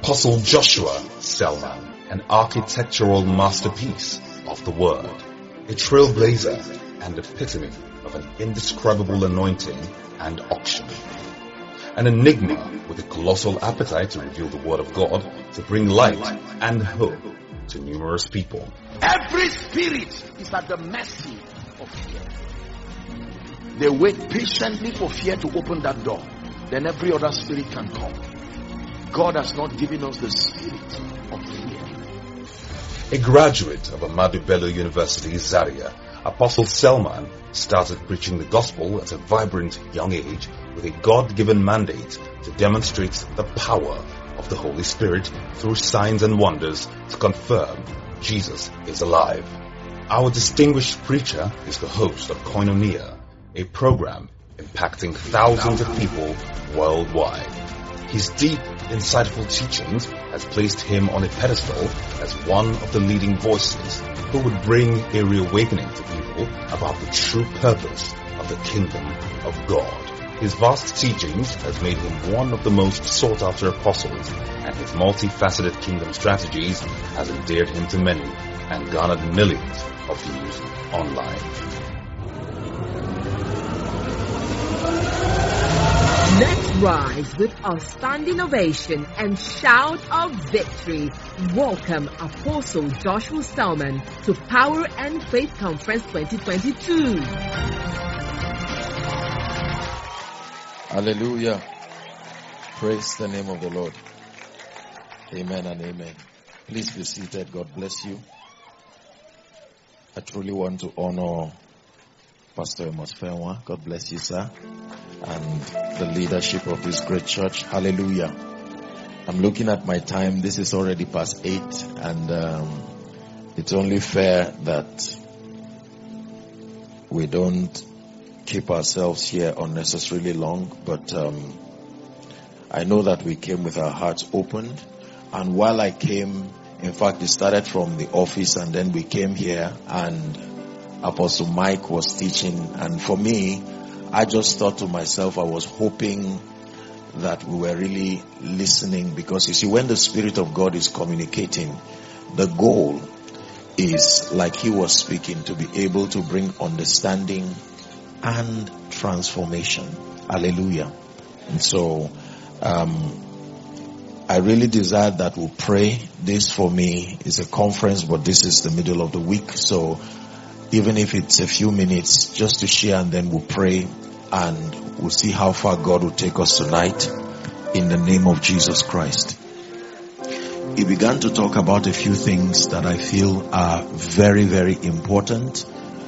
Apostle Joshua Selman, an architectural masterpiece of the word, a trailblazer and epitome of an indescribable anointing and auction. An enigma with a colossal appetite to reveal the word of God, to bring light and hope to numerous people. Every spirit is at the mercy of fear. They wait patiently for fear to open that door. Then every other spirit can come. God has not given us the spirit of fear. A graduate of Ahmadu Bello University, Zaria, Apostle Selman started preaching the gospel at a vibrant young age with a God-given mandate to demonstrate the power of the Holy Spirit through signs and wonders to confirm Jesus is alive. Our distinguished preacher is the host of Koinonia, a program impacting thousands of people worldwide. His deep, insightful teachings has placed him on a pedestal as one of the leading voices who would bring a reawakening to people about the true purpose of the kingdom of God. His vast teachings has made him one of the most sought-after apostles, and his multifaceted kingdom strategies has endeared him to many and garnered millions of views online. Let's rise with a standing ovation and shout of victory. Welcome Apostle Joshua Selman to Power and Faith Conference 2022. Hallelujah. Praise the name of the Lord. Amen and amen. Please be seated. God bless you. I truly want to honor Pastor Amos Fenwa. God bless you, sir. And the leadership of this great church. Hallelujah. I'm looking at my time. This is already past 8, and it's only fair that we don't keep ourselves here unnecessarily long. But I know that we came with our hearts opened. And while I came, in fact, it started from the office, and then we came here, and Apostle Mike was teaching. And for me, I just thought to myself, I was hoping that we were really listening, because you see, when the Spirit of God is communicating, the goal is, like he was speaking, to be able to bring understanding and transformation. Hallelujah. And so I really desire that we'll pray. This for me is a conference, but this is the middle of the week, so even if it's a few minutes just to share, and then we'll pray and we'll see how far God will take us tonight in the name of Jesus Christ. He began to talk about a few things that I feel are very, very important.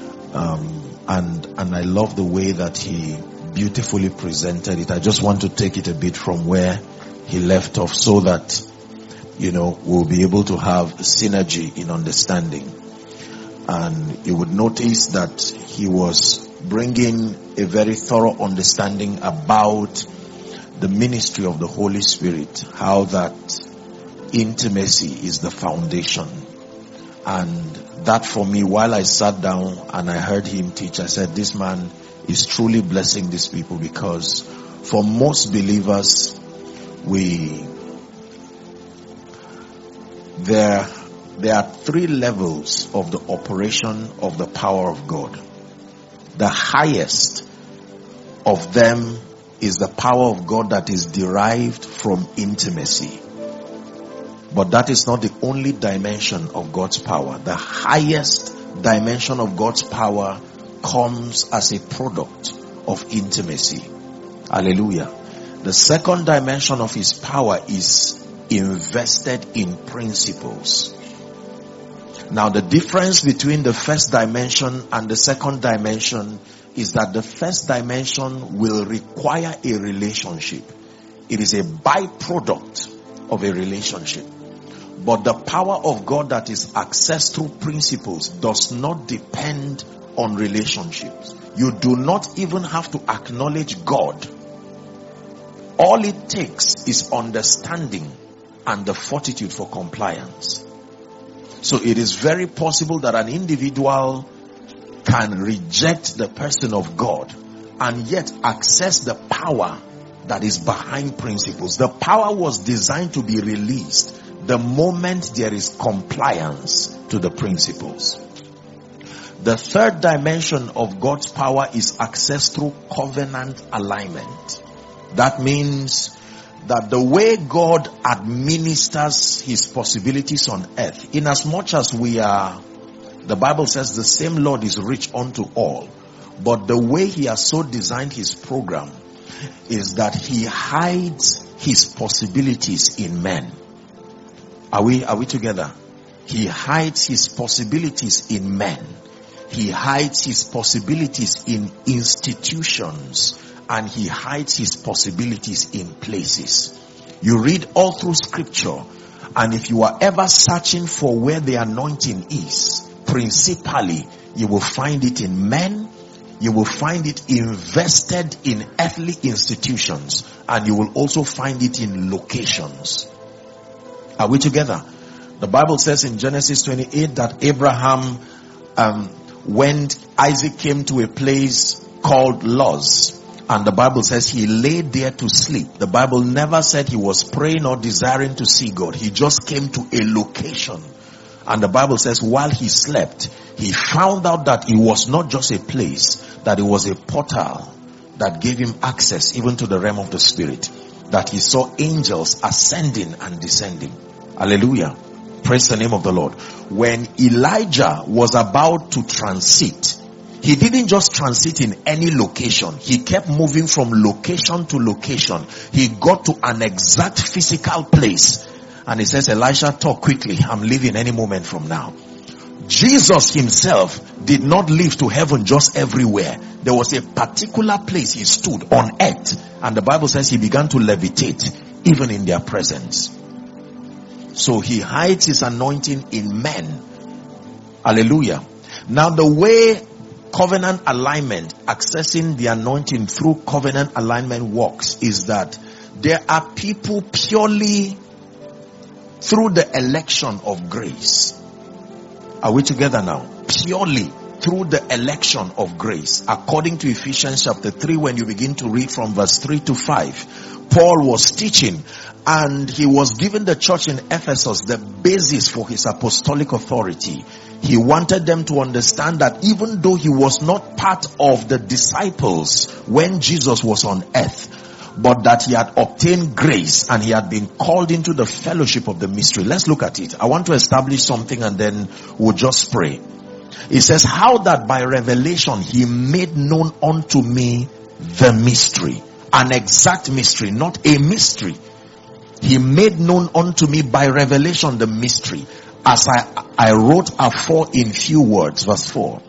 And I love the way that he beautifully presented it. I just want to take it a bit from where he left off, so that, we'll be able to have synergy in understanding. And you would notice that he was bringing a very thorough understanding about the ministry of the Holy Spirit, how that intimacy is the foundation. And that for me, while I sat down and I heard him teach, I said, this man is truly blessing these people, because for most believers, there are 3 levels of the operation of the power of God. The highest of them is the power of God that is derived from intimacy. But that is not the only dimension of God's power. The highest dimension of God's power comes as a product of intimacy. Hallelujah. The second dimension of his power is invested in principles. Now, the difference between the first dimension and the second dimension is that the first dimension will require a relationship. It is a byproduct of a relationship. But the power of God that is accessed through principles does not depend on relationships. You do not even have to acknowledge God. All it takes is understanding and the fortitude for compliance. So it is very possible that an individual can reject the person of God and yet access the power that is behind principles. The power was designed to be released the moment there is compliance to the principles. The third dimension of God's power is access through covenant alignment. That means that the way God administers his possibilities on earth, in as much as we are, the Bible says the same Lord is rich unto all, but the way he has so designed his program is that he hides his possibilities in men. Are we together? He hides his possibilities in men. He hides his possibilities in institutions, and he hides his possibilities in places. You read all through scripture, and if you are ever searching for where the anointing is, principally you will find it in men. You will find it invested in earthly institutions, and you will also find it in locations. Are we together? The Bible says in Genesis 28 that Abraham, when Isaac came to a place called Luz, and the Bible says he lay there to sleep. The Bible never said he was praying or desiring to see God. He just came to a location. And the Bible says while he slept, he found out that it was not just a place, that it was a portal that gave him access even to the realm of the spirit. That he saw angels ascending and descending. Hallelujah. Praise the name of the Lord. When Elijah was about to transit, he didn't just transit in any location. He kept moving from location to location. He got to an exact physical place. And he says, Elisha, talk quickly. I'm leaving any moment from now. Jesus himself did not live to heaven just everywhere. There was a particular place he stood on earth. And the Bible says he began to levitate even in their presence. So he hides his anointing in men. Hallelujah. Now the way covenant alignment, accessing the anointing through covenant alignment works is that there are people purely through the election of grace. Are we together now? Purely through the election of grace. According to Ephesians chapter 3, when you begin to read from verse 3 to 5, Paul was teaching and he was giving the church in Ephesus the basis for his apostolic authority. He wanted them to understand that even though he was not part of the disciples when Jesus was on earth, but that he had obtained grace and he had been called into the fellowship of the mystery. Let's look at it. I want to establish something and then we'll just pray. It says, how that by revelation he made known unto me the mystery. An exact mystery, not a mystery. He made known unto me by revelation the mystery. As I wrote afore in few words, verse 4.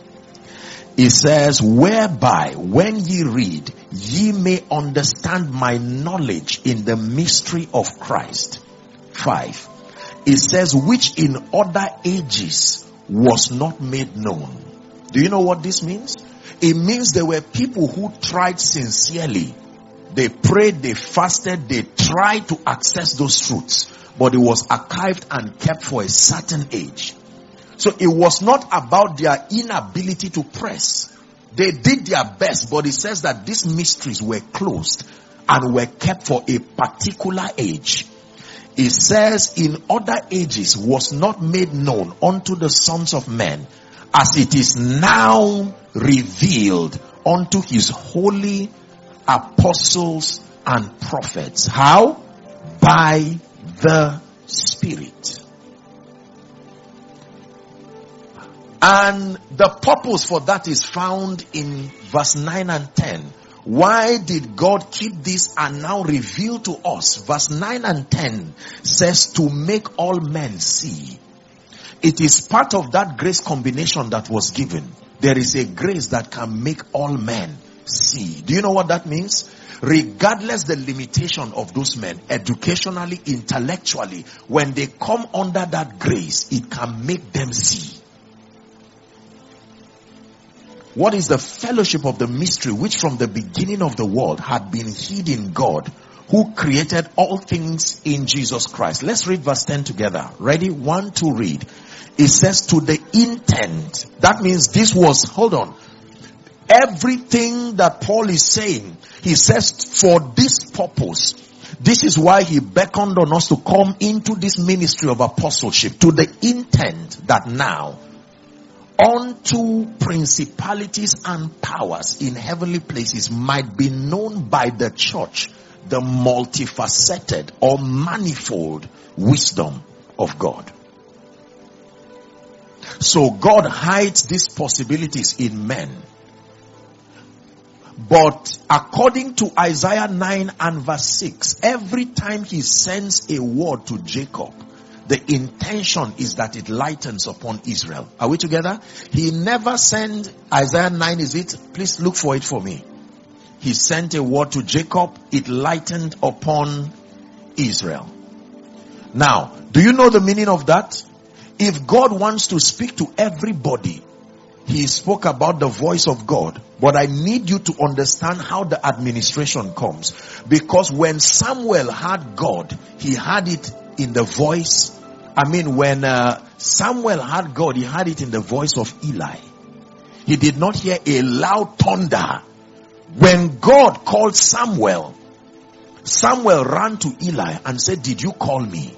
It says, whereby when ye read, ye may understand my knowledge in the mystery of Christ. 5. It says, which in other ages was not made known. Do you know what this means? It means there were people who tried sincerely. They prayed, they fasted, they tried to access those truths, but it was archived and kept for a certain age. So it was not about their inability to press. They did their best, but it says that these mysteries were closed and were kept for a particular age. It says in other ages was not made known unto the sons of men, as it is now revealed unto his holy apostles and prophets. How? By the Spirit. And the purpose for that is found in verse 9 and 10. Why did God keep this and now reveal to us? Verse 9 and 10 says to make all men see. It is part of that grace combination that was given. There is a grace that can make all men see. Do you know what that means? Regardless the limitation of those men, educationally, intellectually, when they come under that grace, it can make them see. What is the fellowship of the mystery which from the beginning of the world had been hid in God, who created all things in Jesus Christ? Let's read verse 10 together. Ready? 1, 2, read. It says to the intent. That means this was, hold on. everything that Paul is saying, he says, for this purpose, this is why he beckoned on us to come into this ministry of apostleship, to the intent that now, unto principalities and powers in heavenly places might be known by the church the multifaceted or manifold wisdom of God. So God hides these possibilities in men. But according to Isaiah 9 and verse 6, every time he sends a word to Jacob, the intention is that it lightens upon Israel. Are we together? He never sent, Isaiah 9 is it? Please look for it for me. He sent a word to Jacob, it lightened upon Israel. Now, do you know the meaning of that? If God wants to speak to everybody, he spoke about the voice of God. But I need you to understand how the administration comes. Because when Samuel had God, he had it in the voice. When Samuel had God, he had it in the voice of Eli. He did not hear a loud thunder. When God called Samuel, Samuel ran to Eli and said, "Did you call me?"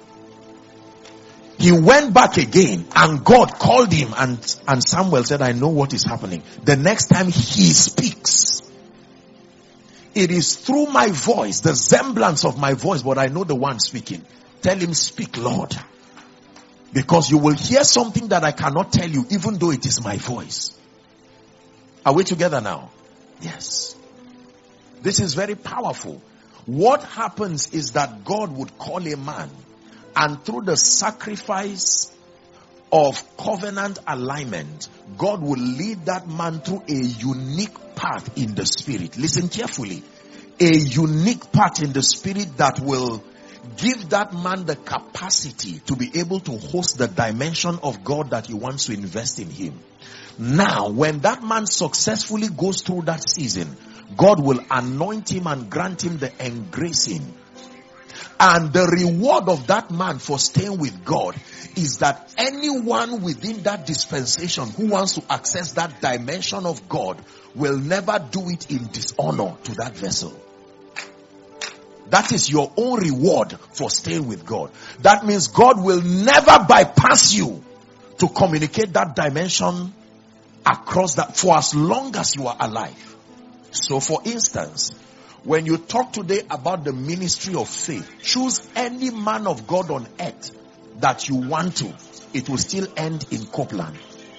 He went back again and God called him, and Samuel said, "I know what is happening." The next time he speaks, it is through my voice, the semblance of my voice, but I know the one speaking. Tell him, "Speak, Lord." Because you will hear something that I cannot tell you, even though it is my voice. Are we together now? Yes. This is very powerful. What happens is that God would call a man, and through the sacrifice of covenant alignment, God will lead that man through a unique path in the spirit. Listen carefully. A unique path in the spirit that will give that man the capacity to be able to host the dimension of God that he wants to invest in him. Now, when that man successfully goes through that season, God will anoint him and grant him the engracing. And the reward of that man for staying with God is that anyone within that dispensation who wants to access that dimension of God will never do it in dishonor to that vessel. That is your own reward for staying with God. That means God will never bypass you to communicate that dimension across that for as long as you are alive. So for instance, when you talk today about the ministry of faith, choose any man of God on earth that you want to. It will still end in Copeland.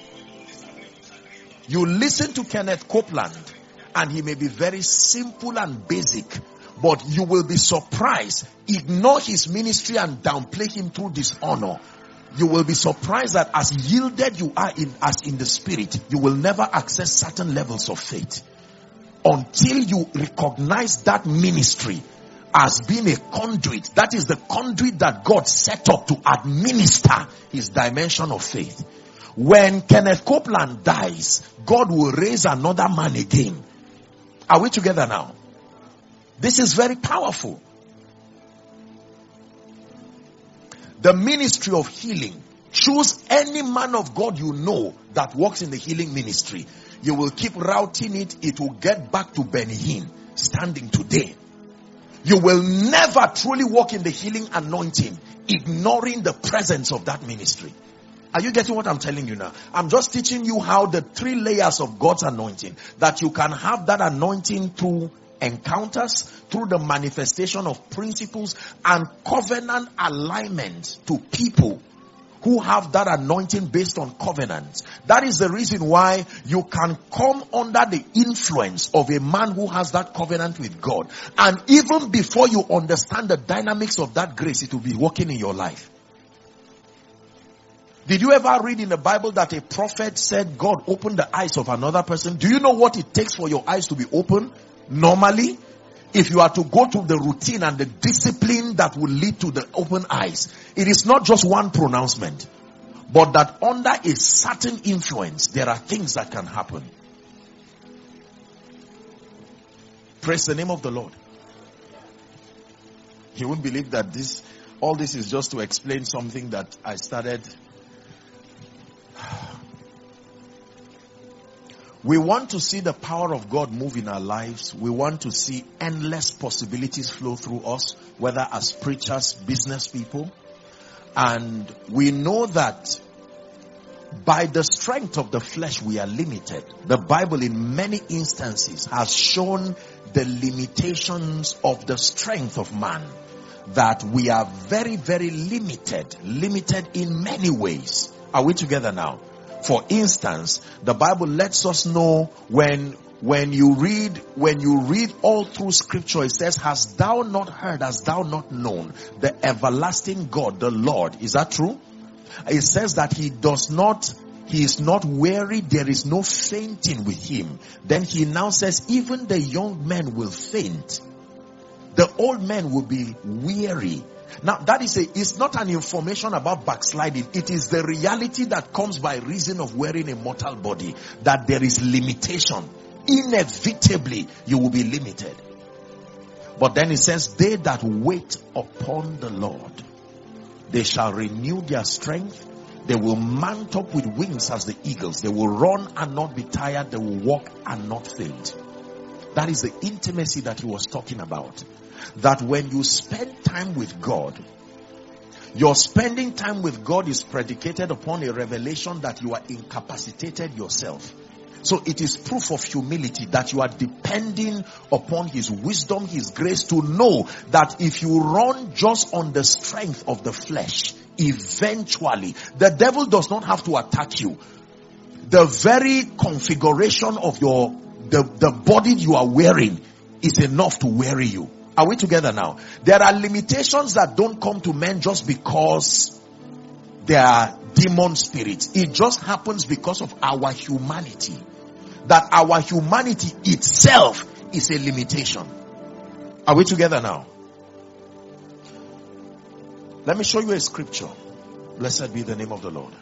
You listen to Kenneth Copeland and he may be very simple and basic, but you will be surprised. Ignore his ministry and downplay him through dishonor. You will be surprised that as yielded you are in the spirit, you will never access certain levels of faith until you recognize that ministry as being a conduit. That is the conduit that God set up to administer his dimension of faith. When Kenneth Copeland dies, God will raise another man again. Are we together now? This is very powerful. The ministry of healing. Choose any man of God you know that works in the healing ministry. You will keep routing it. It will get back to Benny Hinn standing today. You will never truly walk in the healing anointing ignoring the presence of that ministry. Are you getting what I'm telling you now? I'm just teaching you how the 3 layers of God's anointing, that you can have that anointing through encounters, through the manifestation of principles and covenant alignment to people who have that anointing based on covenants. That is the reason why you can come under the influence of a man who has that covenant with God. And even before you understand the dynamics of that grace, it will be working in your life. Did you ever read in the Bible that a prophet said God opened the eyes of another person? Do you know what it takes for your eyes to be open? Normally, if you are to go to the routine and the discipline that will lead to the open eyes, it is not just one pronouncement, but that under a certain influence, there are things that can happen. Praise the name of the Lord. You won't believe that all this is just to explain something that I started. We want to see the power of God move in our lives. We want to see endless possibilities flow through us, whether as preachers, business people. And we know that by the strength of the flesh we are limited. The Bible in many instances has shown the limitations of the strength of man. That we are very, very limited in many ways. Are we together now? For instance, the Bible lets us know when you read all through scripture, it says, hast thou not heard, hast thou not known the everlasting God, the Lord? Is that true? It says that he is not weary, there is no fainting with him. Then he now says, even the young men will faint. The old men will be weary. Now that is it's not an information about backsliding. It is the reality that comes by reason of wearing a mortal body, that there is limitation. Inevitably, you will be limited. But then it says, they that wait upon the Lord, they shall renew their strength. They will mount up with wings as the eagles. They will run and not be tired. They will walk and not faint. That is the intimacy that he was talking about. That when you spend time with God, your spending time with God is predicated upon a revelation that you are incapacitated yourself. So it is proof of humility that you are depending upon his wisdom, his grace, to know that if you run just on the strength of the flesh, eventually the devil does not have to attack you. The very configuration of the body you are wearing is enough to weary you. Are we together now? There are limitations that don't come to men just because they are demon spirits. It just happens because of our humanity. That our humanity itself is a limitation. Are we together now? Let me show you a scripture. Blessed be the name of the Lord.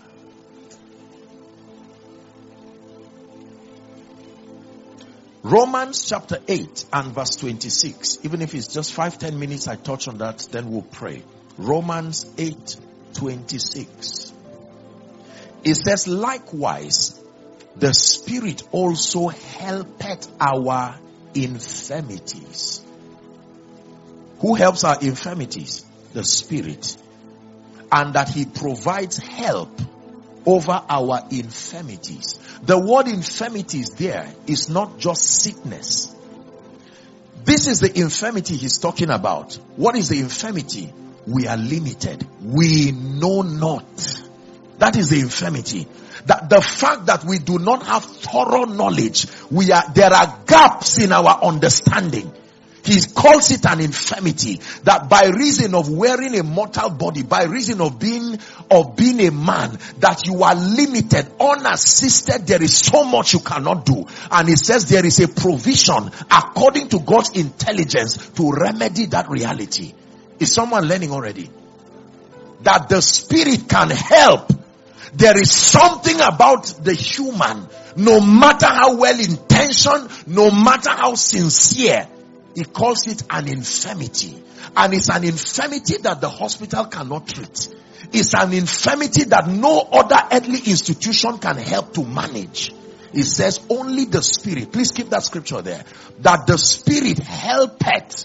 Romans chapter 8 and verse 26. Even if it's just 5-10 minutes I touch on that, then we'll pray. Romans 8:26. It says, likewise, the Spirit also helpeth our infirmities. Who helps our infirmities? The Spirit. And that he provides help over our infirmities. The word infirmities there is not just sickness. This is the infirmity he's talking about. What is the infirmity? We are limited. We know not. That is the infirmity. That the fact that we do not have thorough knowledge, there are gaps in our understanding. He calls it an infirmity, that by reason of wearing a mortal body, by reason of being a man, that you are limited, unassisted. There is so much you cannot do. And it says there is a provision according to God's intelligence to remedy that reality. Is someone learning already? That the Spirit can help. There is something about the human, no matter how well intentioned, no matter how sincere, he calls it an infirmity. And it's an infirmity that the hospital cannot treat. It's an infirmity that no other earthly institution can help to manage. It says only the Spirit. Please keep that scripture there. That the Spirit helpeth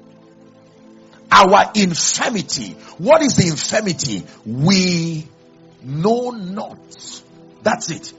our infirmity. What is the infirmity? We know not. That's it.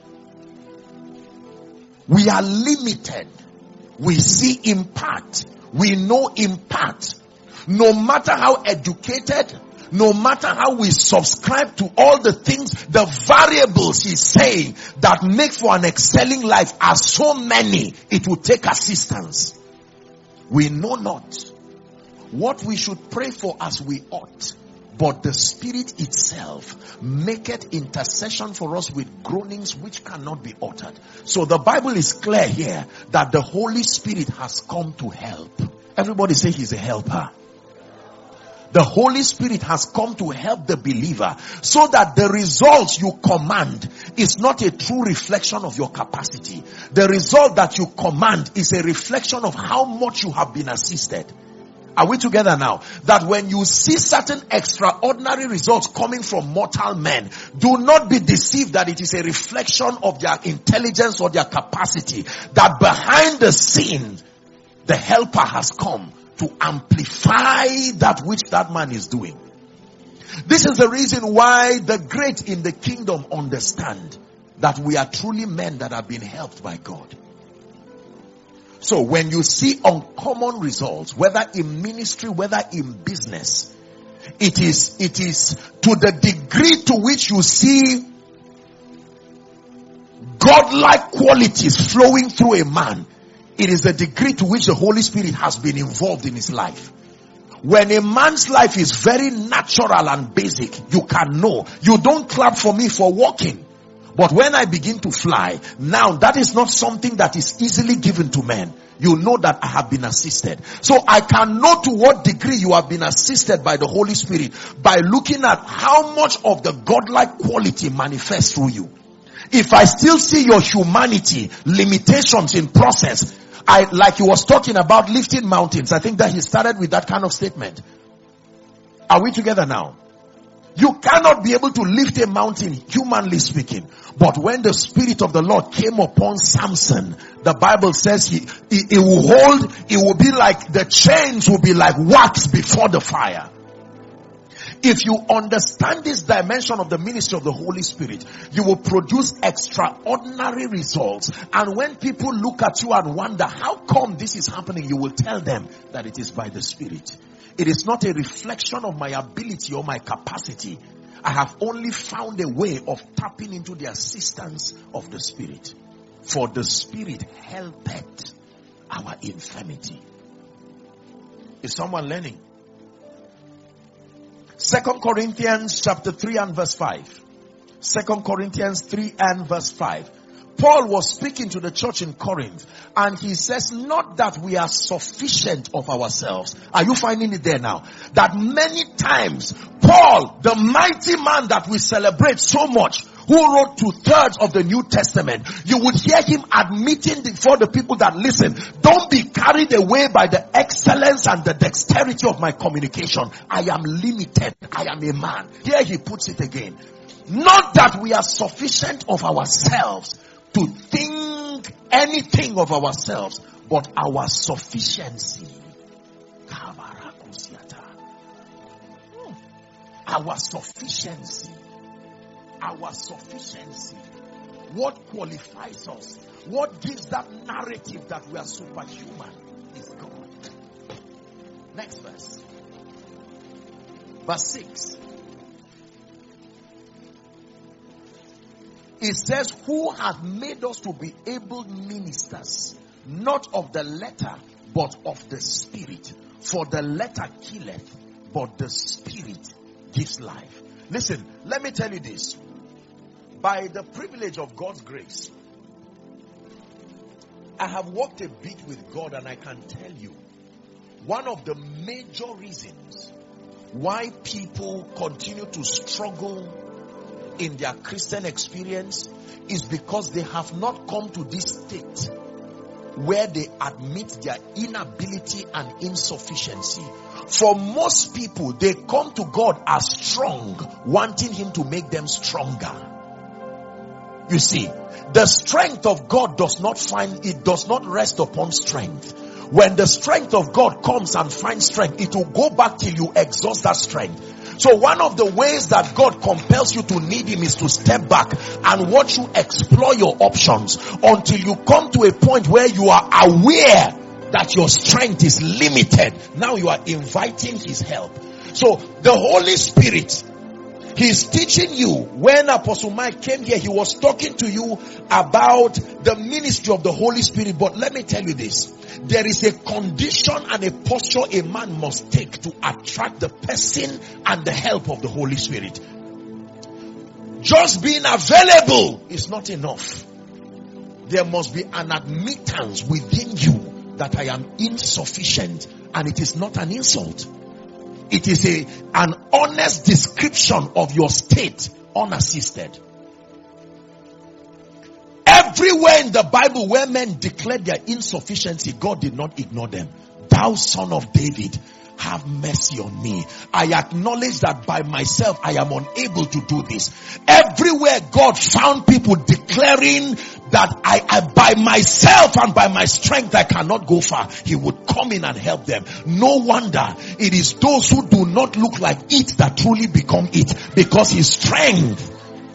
We are limited. We see in part. We know in part. No matter how educated, no matter how we subscribe to all the things, the variables he's saying that make for an excelling life are so many, it will take assistance. We know not what we should pray for as we ought, but the Spirit itself maketh intercession for us with groanings which cannot be uttered. So the Bible is clear here that the Holy Spirit has come to help. Everybody say he's a helper. The Holy Spirit has come to help the believer so that the results you command is not a true reflection of your capacity. The result that you command is a reflection of how much you have been assisted. Are we together now? That when you see certain extraordinary results coming from mortal men, do not be deceived that it is a reflection of their intelligence or their capacity. That behind the scene, the helper has come to amplify that which that man is doing. This is the reason why the great in the kingdom understand that we are truly men that have been helped by God. So when you see uncommon results, whether in ministry, whether in business, it is to the degree to which you see godlike qualities flowing through a man, it is the degree to which the Holy Spirit has been involved in his life. When a man's life is very natural and basic, you can know. You don't clap for me for walking. But when I begin to fly, now that is not something that is easily given to men. You know that I have been assisted. So I can know to what degree you have been assisted by the Holy Spirit by looking at how much of the godlike quality manifests through you. If I still see your humanity, limitations in process, like he was talking about lifting mountains, I think that he started with that kind of statement. Are we together now? You cannot be able to lift a mountain, humanly speaking. But when the Spirit of the Lord came upon Samson, the Bible says he will be like, the chains will be like wax before the fire. If you understand this dimension of the ministry of the Holy Spirit, you will produce extraordinary results. And when people look at you and wonder, how come this is happening? You will tell them that it is by the Spirit. It is not a reflection of my ability or my capacity. I have only found a way of tapping into the assistance of the Spirit. For the Spirit helpeth our infirmity. Is someone learning? 2 Corinthians chapter 3 and verse 5. 2 Corinthians 3 and verse 5. Paul was speaking to the church in Corinth, and he says, not that we are sufficient of ourselves. Are you finding it there now? That many times, Paul, the mighty man that we celebrate so much, who wrote 2/3 of the New Testament, you would hear him admitting before the people that, listen, don't be carried away by the excellence and the dexterity of my communication. I am limited. I am a man. Here he puts it again. Not that we are sufficient of ourselves to think anything of ourselves, but our sufficiency. Our sufficiency. Our sufficiency. What qualifies us? What gives that narrative that we are superhuman is God. Next verse. Verse 6. It says, who hath made us to be able ministers, not of the letter, but of the Spirit. For the letter killeth, but the Spirit gives life. Listen, let me tell you this. By the privilege of God's grace, I have walked a bit with God, and I can tell you, one of the major reasons why people continue to struggle in their Christian experience is because they have not come to this state where they admit their inability and insufficiency. For most people, they come to God as strong, wanting Him to make them stronger. You see, the strength of God does not rest upon strength. When the strength of God comes and finds strength, it will go back till you exhaust that strength. So one of the ways that God compels you to need Him is to step back and watch you explore your options until you come to a point where you are aware that your strength is limited. Now you are inviting His help. So the Holy Spirit, He's teaching you. When Apostle Mike came here, he was talking to you about the ministry of the Holy Spirit. But let me tell you this. There is a condition and a posture a man must take to attract the person and the help of the Holy Spirit. Just being available is not enough. There must be an admittance within you that I am insufficient, and it is not an insult. It is an honest description of your state, unassisted. Everywhere in the Bible where men declared their insufficiency, God did not ignore them. Thou son of David, have mercy on me. I acknowledge that by myself I am unable to do this. Everywhere God found people declaring that I by myself and by my strength I cannot go far, he would come in and help them. No wonder it is those who do not look like it that truly become it, because his strength.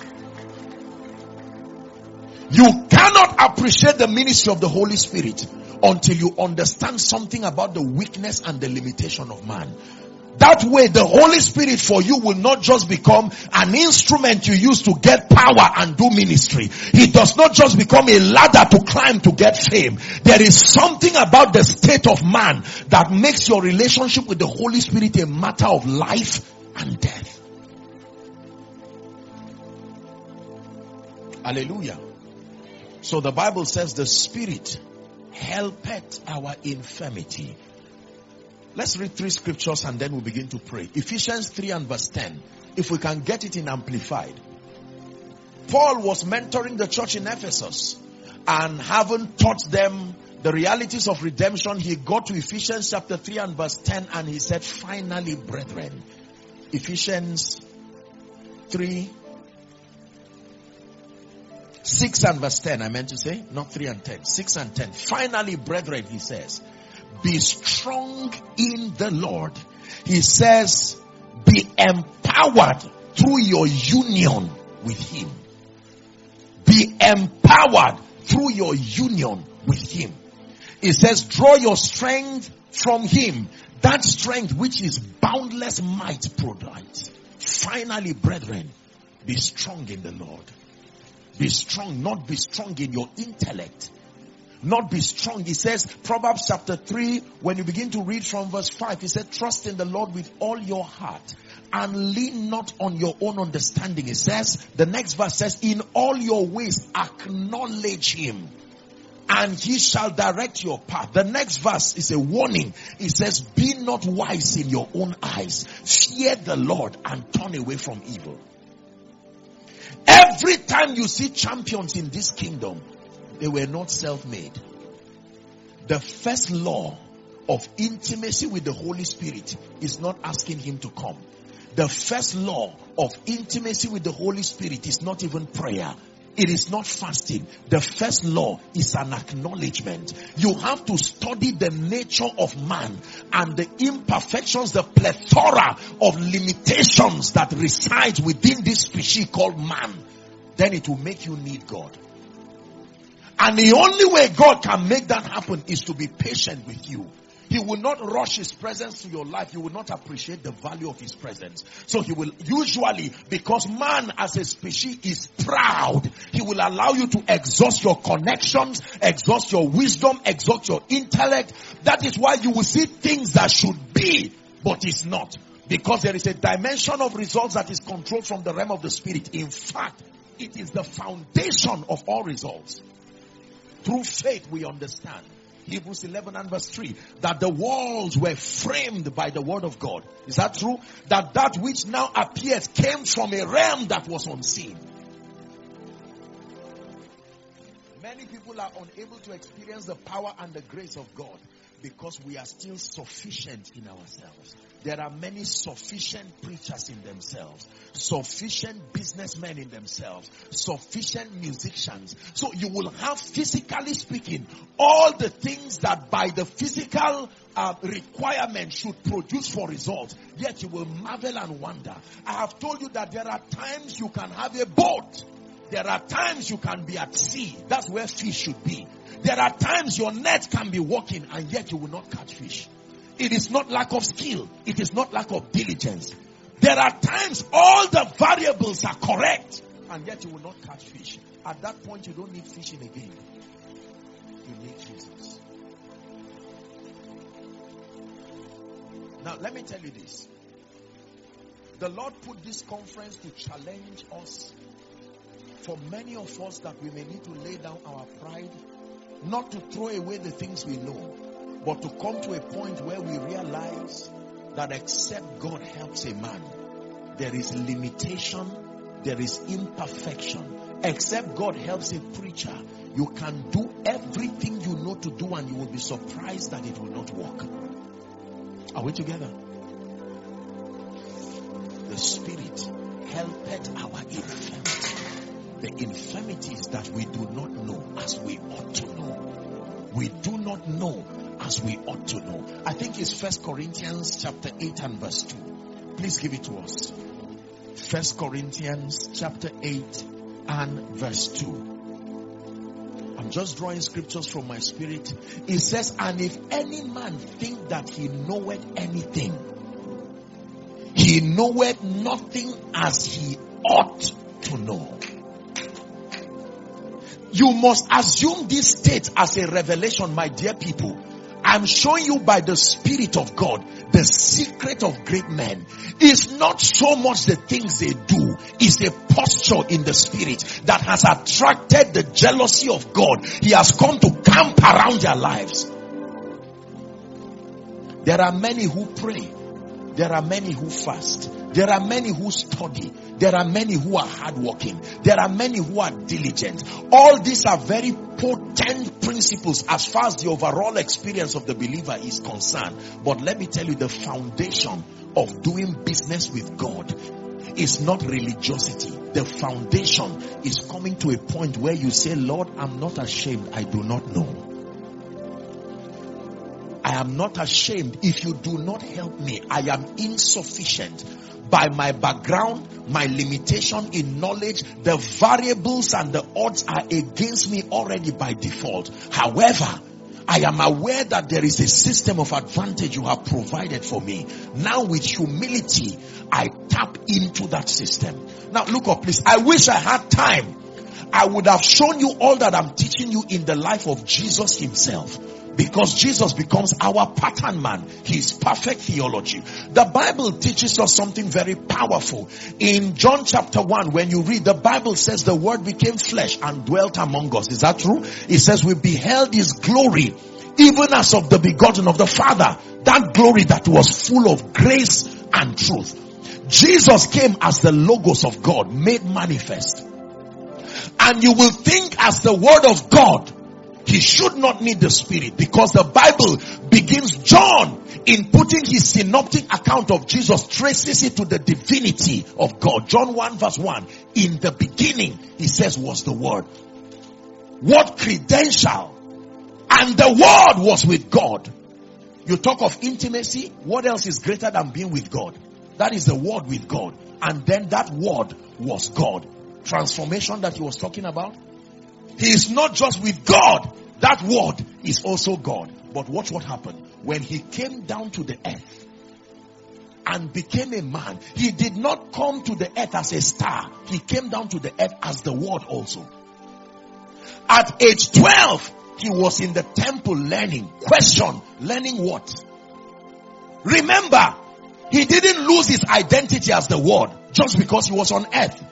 You cannot appreciate the ministry of the Holy Spirit until you understand something about the weakness and the limitation of man. That way the Holy Spirit for you will not just become an instrument you use to get power and do ministry. He does not just become a ladder to climb to get fame. There is something about the state of man that makes your relationship with the Holy Spirit a matter of life and death. Hallelujah. So the Bible says the Spirit helpeth our infirmity. Let's read 3 scriptures and then we'll begin to pray. Ephesians 3 and verse 10. If we can get it in Amplified. Paul was mentoring the church in Ephesus, and having taught them the realities of redemption, he got to Ephesians chapter 3 and verse 10 and he said, finally, brethren. Ephesians 3, 6 and verse 10, I meant to say, not 3 and 10, 6 and 10. Finally, brethren, he says, be strong in the Lord. He says, be empowered through your union with him. Be empowered through your union with him. It says, draw your strength from him. That strength which is boundless might provides. Finally, brethren, be strong in the Lord. Be strong, not be strong in your intellect. Not be strong. He says, Proverbs chapter 3, when you begin to read from verse 5, he said, trust in the Lord with all your heart and lean not on your own understanding. It says, the next verse says, in all your ways acknowledge him and he shall direct your path. The next verse is a warning. It says, be not wise in your own eyes. Fear the Lord and turn away from evil. Every time you see champions in this kingdom, they were not self-made. The first law of intimacy with the Holy Spirit is not asking him to come. The first law of intimacy with the Holy Spirit is not even prayer. It is not fasting. The first law is an acknowledgement. You have to study the nature of man and the imperfections, the plethora of limitations that resides within this species called man. Then it will make you need God. And the only way God can make that happen is to be patient with you. He will not rush his presence to your life. You will not appreciate the value of his presence. So he will usually, because man as a species is proud, he will allow you to exhaust your connections, exhaust your wisdom, exhaust your intellect. That is why you will see things that should be, but it's not. Because there is a dimension of results that is controlled from the realm of the spirit. In fact, it is the foundation of all results. Through faith we understand, Hebrews 11 and verse 3, that the worlds were framed by the word of God. Is that true? That which now appears came from a realm that was unseen. Many people are unable to experience the power and the grace of God because we are still sufficient in ourselves. There are many sufficient preachers in themselves, sufficient businessmen in themselves, sufficient musicians. So you will have, physically speaking, all the things that by the physical requirement should produce for results. Yet you will marvel and wonder. I have told you that there are times you can have a boat. There are times you can be at sea. That's where fish should be. There are times your net can be working and yet you will not catch fish. It is not lack of skill. It is not lack of diligence. There are times all the variables are correct and yet you will not catch fish. At that point you don't need fishing again. You need Jesus. Now let me tell you this. The Lord put this conference to challenge us. For many of us, that we may need to lay down our pride, not to throw away the things we know, but to come to a point where we realize that except God helps a man, there is limitation, there is imperfection. Except God helps a preacher, you can do everything you know to do and you will be surprised that it will not work. Are we together? The Spirit helpeth our infirmity. The infirmities that we do not know as we ought to know. We do not know as we ought to know. I think it's 1 Corinthians chapter 8 and verse 2. Please give it to us. 1 Corinthians chapter 8 and verse 2. I'm just drawing scriptures from my spirit. It says, and if any man think that he knoweth anything, he knoweth nothing as he ought to know. You must assume this state as a revelation, my dear people. I'm showing you by the Spirit of God, the secret of great men is not so much the things they do, it's a posture in the Spirit that has attracted the jealousy of God. He has come to camp around their lives. There are many who pray. There are many who fast. There are many who study. There are many who are hardworking. There are many who are diligent. All these are very potent principles as far as the overall experience of the believer is concerned. But let me tell you, the foundation of doing business with God is not religiosity. The foundation is coming to a point where you say, Lord, I'm not ashamed. I do not know. I am not ashamed. If you do not help me, I am insufficient. By my background, my limitation in knowledge, the variables and the odds are against me already by default. However, I am aware that there is a system of advantage you have provided for me. Now with humility, I tap into that system. Now look up please. I wish I had time. I would have shown you all that I'm teaching you in the life of Jesus himself. Because Jesus becomes our pattern man. His perfect theology. The Bible teaches us something very powerful. In John chapter 1, when you read, the Bible says the word became flesh and dwelt among us. Is that true? It says we beheld his glory, even as of the begotten of the Father. That glory that was full of grace and truth. Jesus came as the Logos of God made manifest. And you will think as the Word of God, he should not need the Spirit, because the Bible begins, John, in putting his synoptic account of Jesus, traces it to the divinity of God. John 1 verse 1. In the beginning, he says, was the Word. What credential? And the Word was with God. You talk of intimacy. What else is greater than being with God? That is the Word with God. And then that Word was God. Transformation that he was talking about. He is not just with God. That Word is also God. But watch what happened. When he came down to the earth and became a man, he did not come to the earth as a star. He came down to the earth as the Word also. At age 12, he was in the temple learning. Question, learning what? Remember, he didn't lose his identity as the Word just because he was on earth.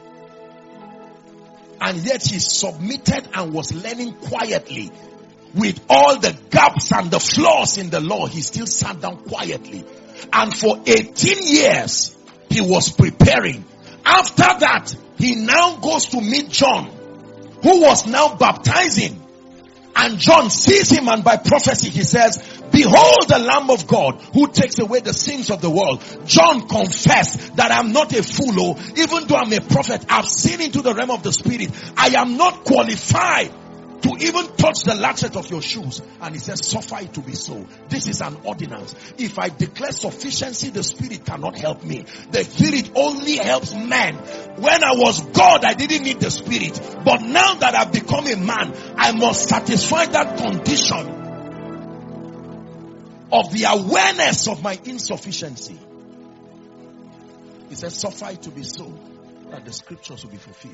And yet he submitted and was learning quietly. With all the gaps and the flaws in the law, he still sat down quietly. And for 18 years, he was preparing. After that, he now goes to meet John, who was now baptizing. And John sees him, and by prophecy he says, behold the Lamb of God who takes away the sins of the world. John confessed that I'm not a fool. Even though I'm a prophet, I've seen into the realm of the Spirit. I am not qualified to even touch the latchet of your shoes. And he says, suffer it to be so. This is an ordinance. If I declare sufficiency, the Spirit cannot help me. The Spirit only helps man. When I was God, I didn't need the Spirit. But now that I've become a man, I must satisfy that condition of the awareness of my insufficiency. He says, suffer it to be so, that the scriptures will be fulfilled.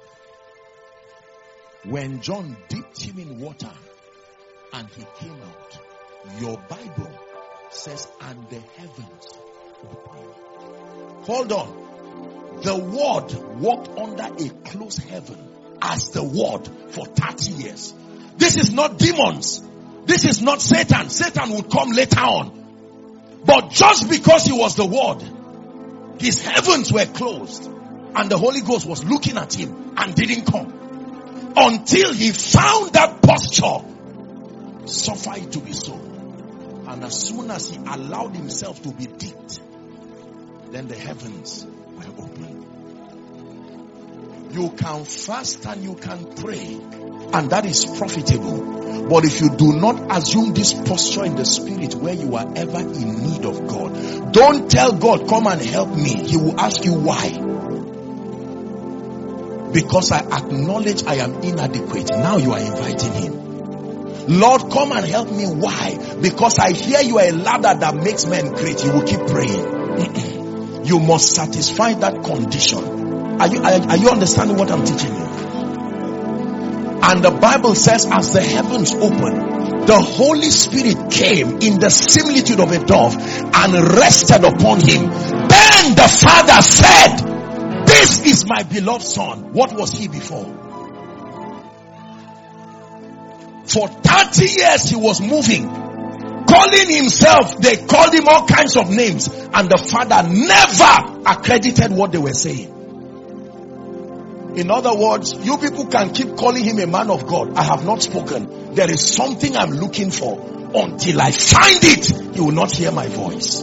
When John dipped him in water and he came out, your Bible says, and the heavens opened. Hold on. The Word walked under a closed heaven as the Word for 30 years. This is not demons. This is not Satan. Satan would come later on. But just because he was the Word, his heavens were closed. And the Holy Ghost was looking at him and didn't come. Until he found that posture. Suffer it to be so. And as soon as he allowed himself to be dipped, then the heavens were open. You can fast and you can pray, and that is profitable. But if you do not assume this posture in the spirit where you are ever in need of God, don't tell God, come and help me. He will ask you why. Because I acknowledge I am inadequate. Now you are inviting him. Lord, come and help me. Why? Because I hear you are a ladder that makes men great. You will keep praying. You must satisfy that condition. Are you understanding what I'm teaching you? And the Bible says, as the heavens opened, the Holy Spirit came in the similitude of a dove and rested upon him. Then the Father said, this is my beloved Son. What was he before? For 30 years he was moving, calling himself, they called him all kinds of names, and the Father never accredited what they were saying. In other words, you people can keep calling him a man of God. I have not spoken. There is something I'm looking for. Until I find it, he will not hear my voice.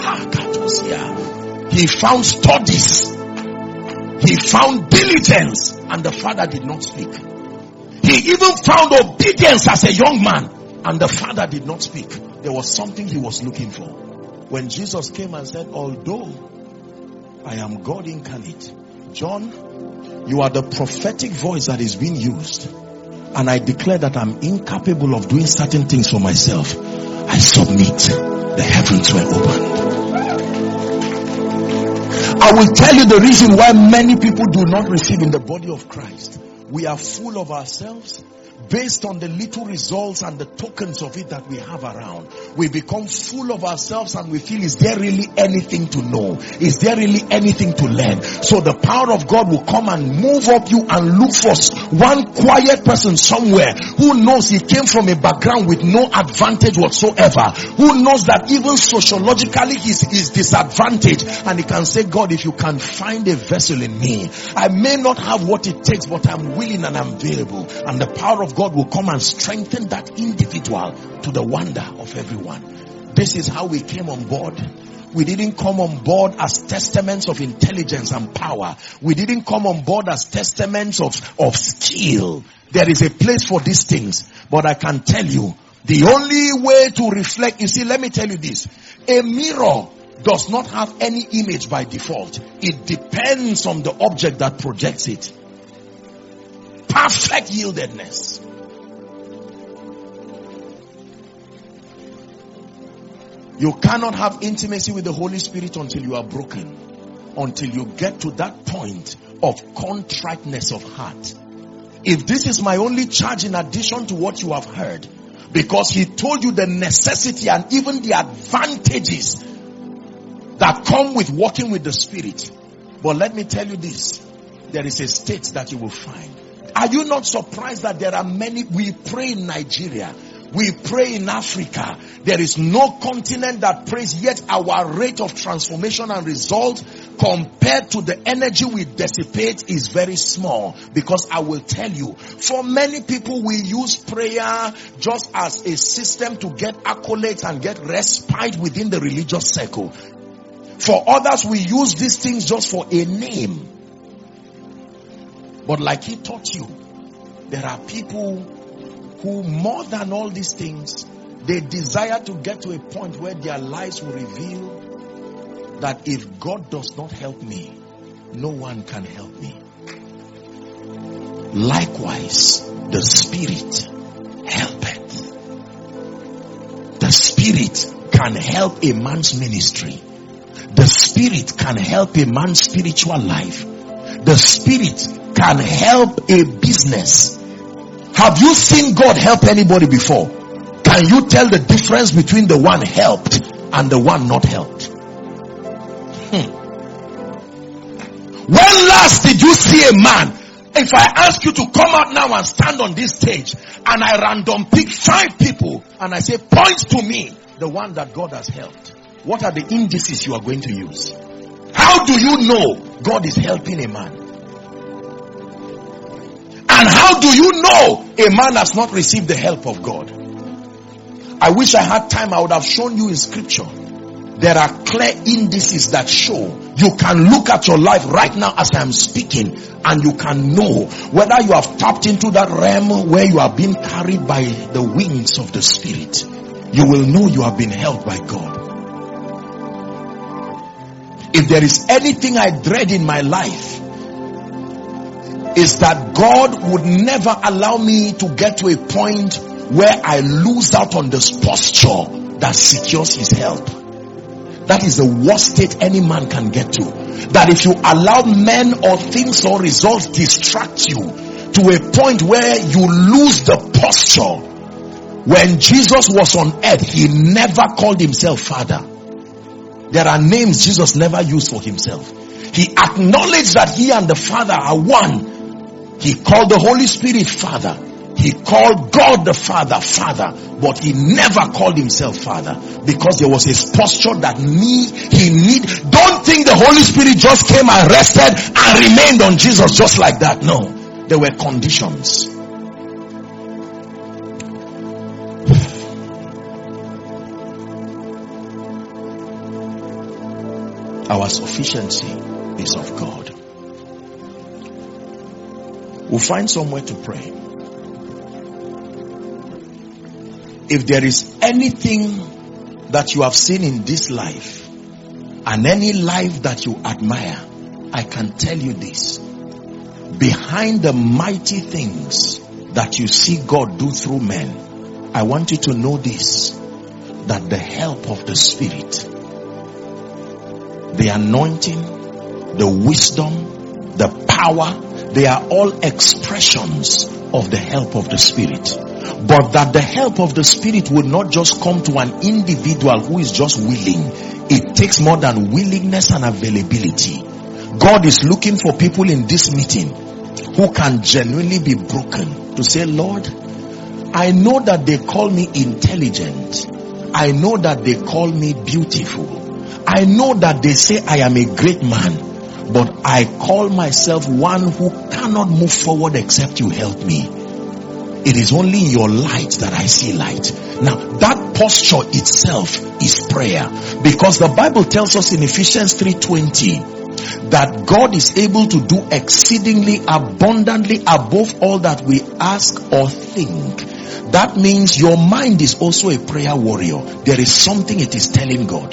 He found studies. He found diligence, and the Father did not speak. He even found obedience as a young man, and the Father did not speak. There was something he was looking for. When Jesus came and said, although I am God incarnate, John, you are the prophetic voice that is being used, and I declare that I'm incapable of doing certain things for myself. I submit. The heavens were opened. I will tell you the reason why many people do not receive in the body of Christ. We are full of ourselves. Based on the little results and the tokens of it that we have around, we become full of ourselves and we feel, is there really anything to know? Is there really anything to learn? So the power of God will come and move up you and look for one quiet person somewhere who knows he came from a background with no advantage whatsoever, who knows that even sociologically he's disadvantaged, and he can say, God, if you can find a vessel in me, I may not have what it takes, but I'm willing and I'm available. And the power of God will come and strengthen that individual to the wonder of everyone. This is how we came on board. We didn't come on board as testaments of intelligence and power. We didn't come on board as testaments of skill. There is a place for these things. But I can tell you, the only way to reflect, you see, let me tell you this. A mirror does not have any image by default. It depends on the object that projects it. Perfect yieldedness. You cannot have intimacy with the Holy Spirit until you are broken. Until you get to that point of contriteness of heart. If this is my only charge in addition to what you have heard, because he told you the necessity and even the advantages that come with walking with the Spirit. But let me tell you this. There is a state that you will find. Are you not surprised that there are many? We pray in Nigeria. We pray in Africa. There is no continent that prays, yet our rate of transformation and result compared to the energy we dissipate is very small. Because I will tell you, for many people we use prayer just as a system to get accolades and get respite within the religious circle. For others we use these things just for a name. But like he taught you, there are people who, more than all these things, they desire to get to a point where their lives will reveal that if God does not help me, no one can help me. Likewise, the Spirit helpeth. The Spirit can help a man's ministry. The Spirit can help a man's spiritual life. The Spirit can help a business. Have you seen God help anybody before? Can you tell the difference between the one helped and the one not helped? When last did you see a man? If I ask you to come out now and stand on this stage and I random pick 5 people and I say, point to me the one that God has helped, what are the indices you are going to use? How do you know God is helping a man? And how do you know a man has not received the help of God? I wish I had time, I would have shown you in scripture. There are clear indices that show. You can look at your life right now as I am speaking, and you can know whether you have tapped into that realm where you are being carried by the wings of the Spirit. You will know you have been held by God. If there is anything I dread in my life, is that God would never allow me to get to a point where I lose out on this posture that secures his help. That is the worst state any man can get to. That if you allow men or things or results distract you to a point where you lose the posture. When Jesus was on earth, he never called himself Father. There are names Jesus never used for himself. He acknowledged that he and the Father are one. He called the Holy Spirit Father. He called God the Father, Father. But he never called himself Father. Because there was his posture that he need. Don't think the Holy Spirit just came and rested and remained on Jesus just like that. No. There were conditions. Our sufficiency is of God. We'll find somewhere to pray. If there is anything that you have seen in this life and any life that you admire, I can tell you this. Behind the mighty things that you see God do through men, I want you to know this, that the help of the Spirit, the anointing, the wisdom, the power, they are all expressions of the help of the Spirit. But that the help of the Spirit would not just come to an individual who is just willing. It takes more than willingness and availability. God is looking for people in this meeting who can genuinely be broken to say, Lord, I know that they call me intelligent. I know that they call me beautiful. I know that they say I am a great man. But I call myself one who cannot move forward except you help me. It is only in your light that I see light. Now, that posture itself is prayer. Because the Bible tells us in Ephesians 3:20 that God is able to do exceedingly abundantly above all that we ask or think. That means your mind is also a prayer warrior. There is something it is telling God.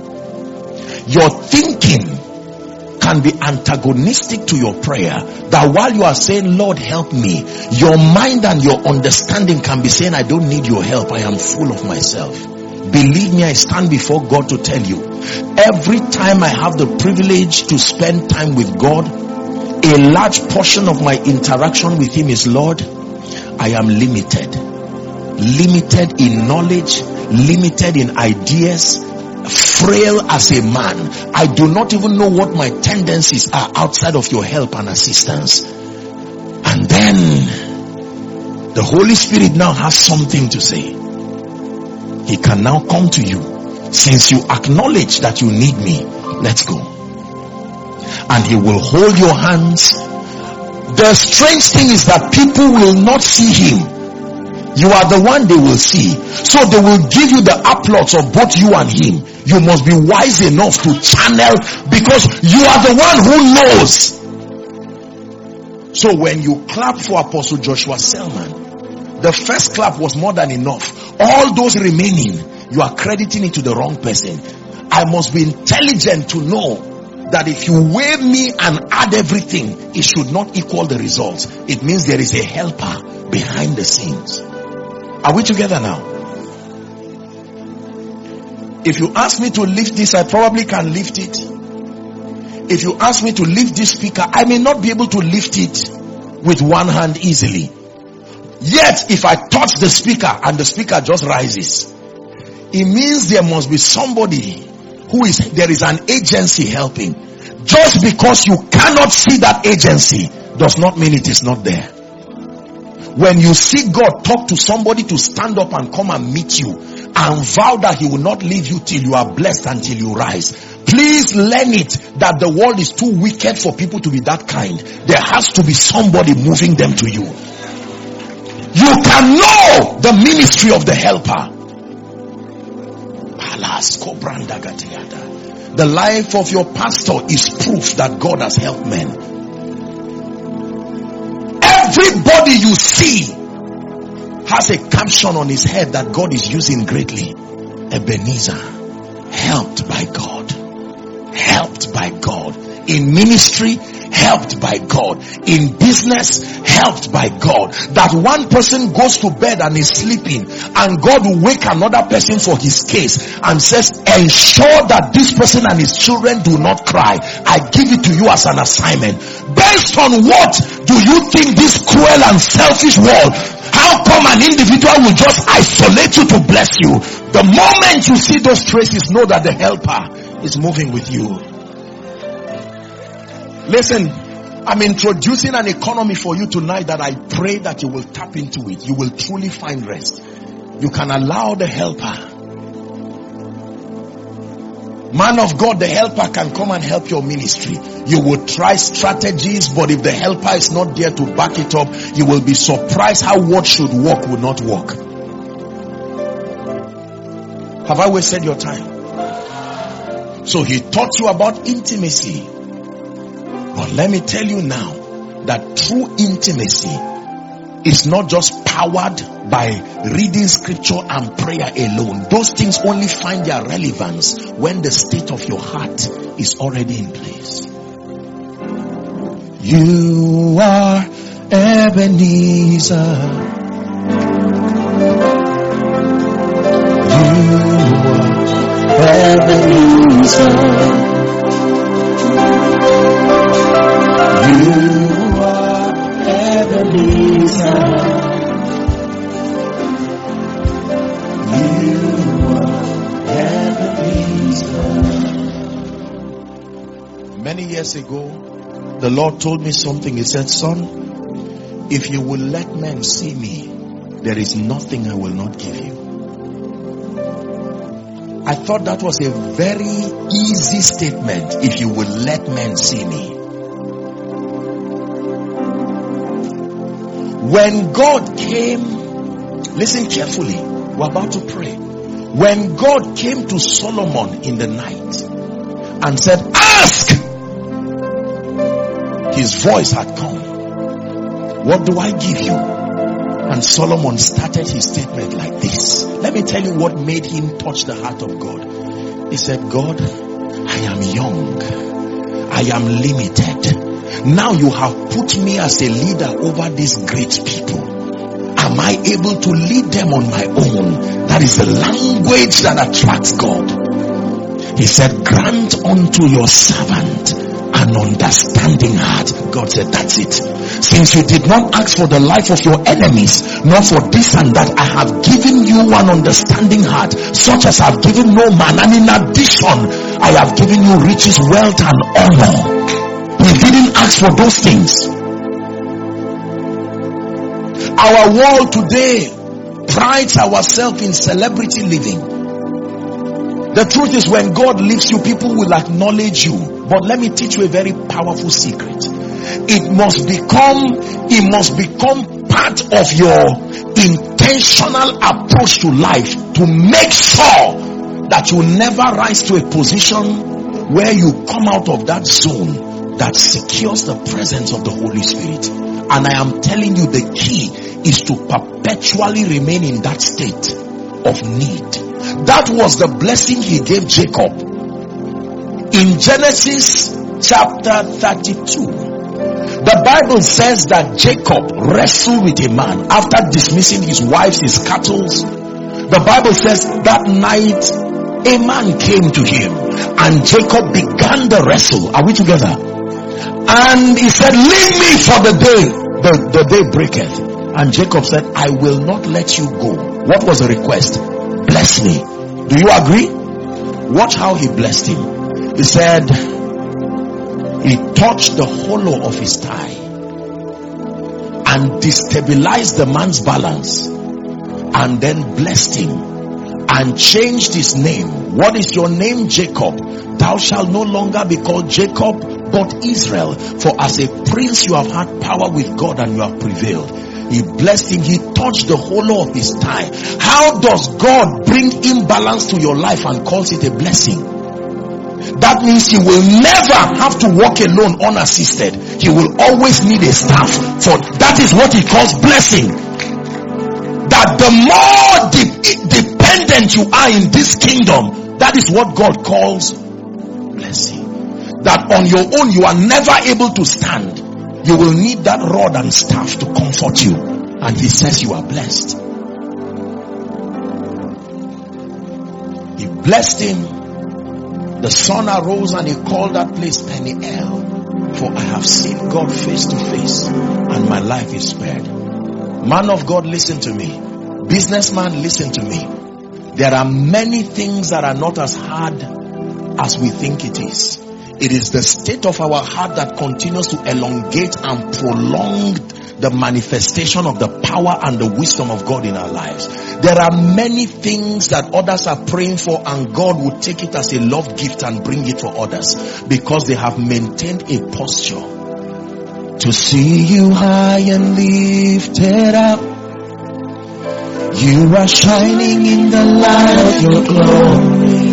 Your thinking can be antagonistic to your prayer. That while you are saying, Lord, help me, your mind and your understanding can be saying, I don't need your help. I am full of myself. Believe me, I stand before God to tell you, every time I have the privilege to spend time with God, a large portion of my interaction with him is, Lord, I am limited. Limited in knowledge, limited in ideas, frail as a man. I do not even know what my tendencies are outside of your help and assistance. And then the Holy Spirit now has something to say. He can now come to you. Since you acknowledge that you need me, let's go. And he will hold your hands. The strange thing is that people will not see him. You are the one they will see. So they will give you the applause of both you and him. You must be wise enough to channel, because you are the one who knows. So when you clap for Apostle Joshua Selman, the first clap was more than enough. All those remaining, you are crediting it to the wrong person. I must be intelligent to know that if you weigh me and add everything, it should not equal the results. It means there is a helper behind the scenes. Are we together now? If you ask me to lift this, I probably can lift it. If you ask me to lift this speaker, I may not be able to lift it with one hand easily. Yet, if I touch the speaker and the speaker just rises, it means there must be somebody there is an agency helping. Just because you cannot see that agency does not mean it is not there. When you see God talk to somebody to stand up and come and meet you and vow that he will not leave you till you are blessed until you rise, please learn it that the world is too wicked for people to be that kind. There has to be somebody moving them to you. You can know the ministry of the helper The life of your pastor is proof that God has helped men. Everybody you see has a caption on his head that God is using greatly. Ebenezer, helped by God. Helped by God. In ministry, helped by God. In business, helped by God. That one person goes to bed and is sleeping, and God will wake another person for his case and says, ensure that this person and his children do not cry. I give it to you as an assignment. Based on what do you think this cruel and selfish world, how come an individual will just isolate you to bless you? The moment you see those traces, know that the helper is moving with you. Listen, I'm introducing an economy for you tonight that I pray that you will tap into it. You will truly find rest. You can allow the helper. Man of God, the helper can come and help your ministry. You will try strategies, but if the helper is not there to back it up, you will be surprised how what should work will not work. Have I wasted your time? So he taught you about intimacy. But let me tell you now that true intimacy is not just powered by reading scripture and prayer alone. Those things only find their relevance when the state of your heart is already in place. You are Ebenezer. You are Ebenezer. You are Ebenezer. You are Ebenezer. Many years ago, the Lord told me something. He said, son, if you will let men see me, there is nothing I will not give you. I thought that was a very easy statement. If you will let men see me. When God came, listen carefully, we're about to pray. When God came to Solomon in the night and said, ask! His voice had come. What do I give you? And Solomon started his statement like this. Let me tell you what made him touch the heart of God. He said, God, I am young. I am limited. Now you have put me as a leader over these great people. Am I able to lead them on my own? That is the language that attracts God. He said, grant unto your servant an understanding heart. God said, that's it. Since you did not ask for the life of your enemies, nor for this and that, I have given you one understanding heart, such as I have given no man. And in addition, I have given you riches, wealth, and honor. We didn't ask for those things. Our world today prides ourselves in celebrity living. The truth is, when God lifts you, people will acknowledge you. But let me teach you a very powerful secret. It must become part of your intentional approach to life to make sure that you never rise to a position where you come out of that zone that secures the presence of the Holy Spirit. And I am telling you, the key is to perpetually remain in that state of need. That was the blessing he gave Jacob. In Genesis chapter 32, the Bible says that Jacob wrestled with a man after dismissing his wives, his cattle. The Bible says that night a man came to him and Jacob began the wrestle. Are we together? And he said, leave me for the day. The day breaketh. And Jacob said, I will not let you go. What was the request? Bless me. Do you agree? Watch how he blessed him. He said, he touched the hollow of his thigh and destabilized the man's balance, and then blessed him and changed his name. What is your name? Jacob. Thou shalt no longer be called Jacob, but Israel. For as a prince you have had power with God and you have prevailed. He blessed him. He touched the hollow of his thigh. How does God bring imbalance to your life and calls it a blessing? That means you will never have to walk alone unassisted. You will always need a staff. For that is what he calls blessing. That the more dependent you are in this kingdom, that is what God calls blessing. That on your own you are never able to stand. You will need that rod and staff to comfort you. And he says you are blessed. He blessed him. The sun arose and he called that place Peniel. For I have seen God face to face and my life is spared. Man of God, listen to me. Businessman, listen to me. There are many things that are not as hard as we think it is. It is the state of our heart that continues to elongate and prolong the manifestation of the power and the wisdom of God in our lives. There are many things that others are praying for and God will take it as a love gift and bring it for others because they have maintained a posture. To see you high and lifted up, you are shining in the light of your glory.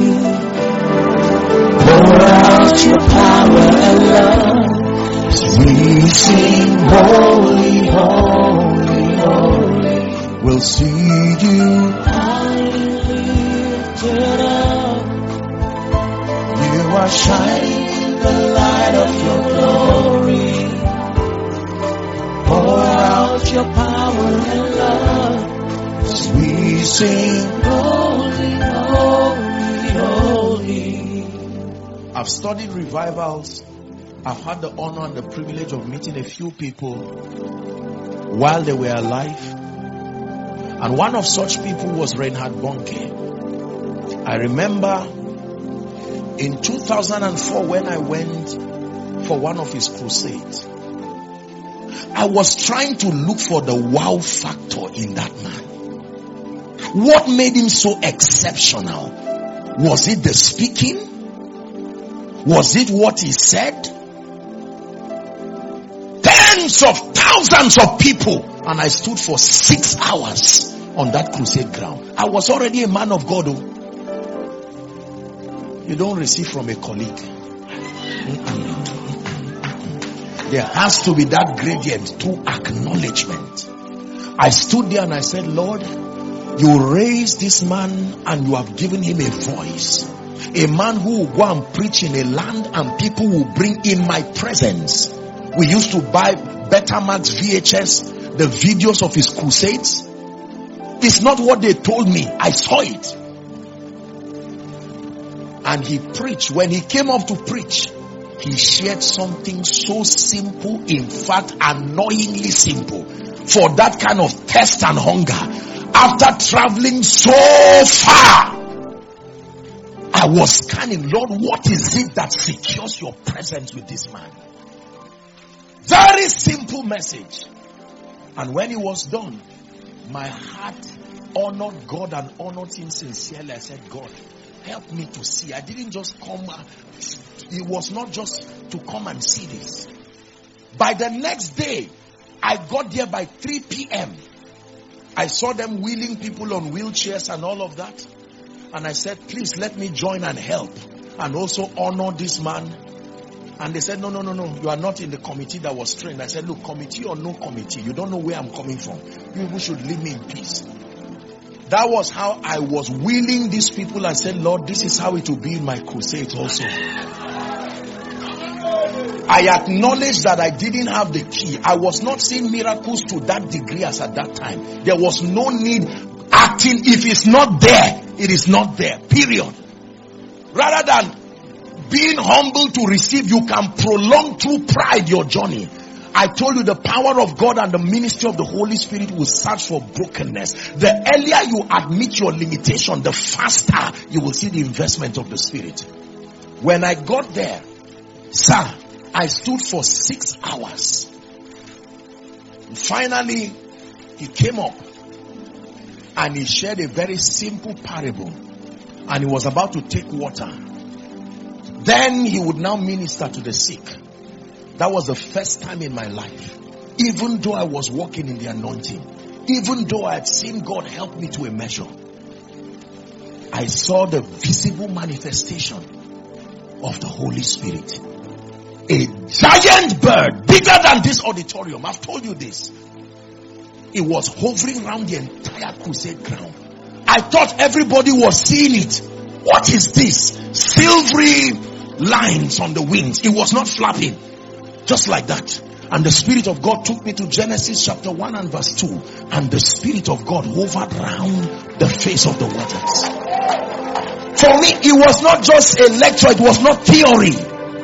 Pour out your power and love. We sing holy, holy, holy. We'll see you high and lifted up. You are shining in the light of your glory. Pour out your power and love. We sing holy, holy, holy. I've studied revivals. I've had the honor and the privilege of meeting a few people while they were alive. And one of such people was Reinhard Bonnke. I remember in 2004 when I went for one of his crusades, I was trying to look for the wow factor in that man. What made him so exceptional? Was it the speaking? Was it what he said? Tens of thousands of people, and I stood for 6 hours on that crusade ground. I was already a man of God. You don't receive from a colleague. There has to be that gradient through acknowledgement. I stood there and I said, Lord, you raised this man and you have given him a voice. A man who will go and preach in a land and people will bring in my presence. We used to buy Betamax VHS, the videos of his crusades. It's not what they told me. I saw it. And he preached. When he came up to preach, he shared something so simple, in fact, annoyingly simple. For that kind of thirst and hunger. After traveling so far, I was scanning, Lord, what is it that secures your presence with this man? Very simple message. And when it was done, my heart honored God and honored him sincerely. I said, God, help me to see. I didn't just come. It was not just to come and see this. By the next day, I got there by 3 p.m. I saw them wheeling people on wheelchairs and all of that. And I said, please let me join and help. And also honor this man. And they said, no. You are not in the committee that was trained. I said, look, committee or no committee, you don't know where I'm coming from. You people should leave me in peace. That was how I was wheeling these people. I said, Lord, this is how it will be in my crusades also. I acknowledged that I didn't have the key. I was not seeing miracles to that degree as at that time. There was no need acting. If it's not there, it is not there. Period. Rather than being humble to receive, you can prolong through pride your journey. I told you the power of God and the ministry of the Holy Spirit will search for brokenness. The earlier you admit your limitation, the faster you will see the investment of the Spirit. When I got there, sir, I stood for 6 hours. Finally, he came up and he shared a very simple parable. And he was about to take water. Then he would now minister to the sick. That was the first time in my life. even though I was walking in the anointing, even though I had seen God help me to a measure, I saw the visible manifestation of the Holy Spirit. A giant bird, bigger than this auditorium. I've told you this. It was hovering around the entire crusade ground. I thought everybody was seeing it. What is this? Silvery lines on the wings. It was not flapping. Just like that. And the Spirit of God took me to Genesis chapter 1 and verse 2. And the Spirit of God hovered around the face of the waters. For me, it was not just a lecture. It was not theory.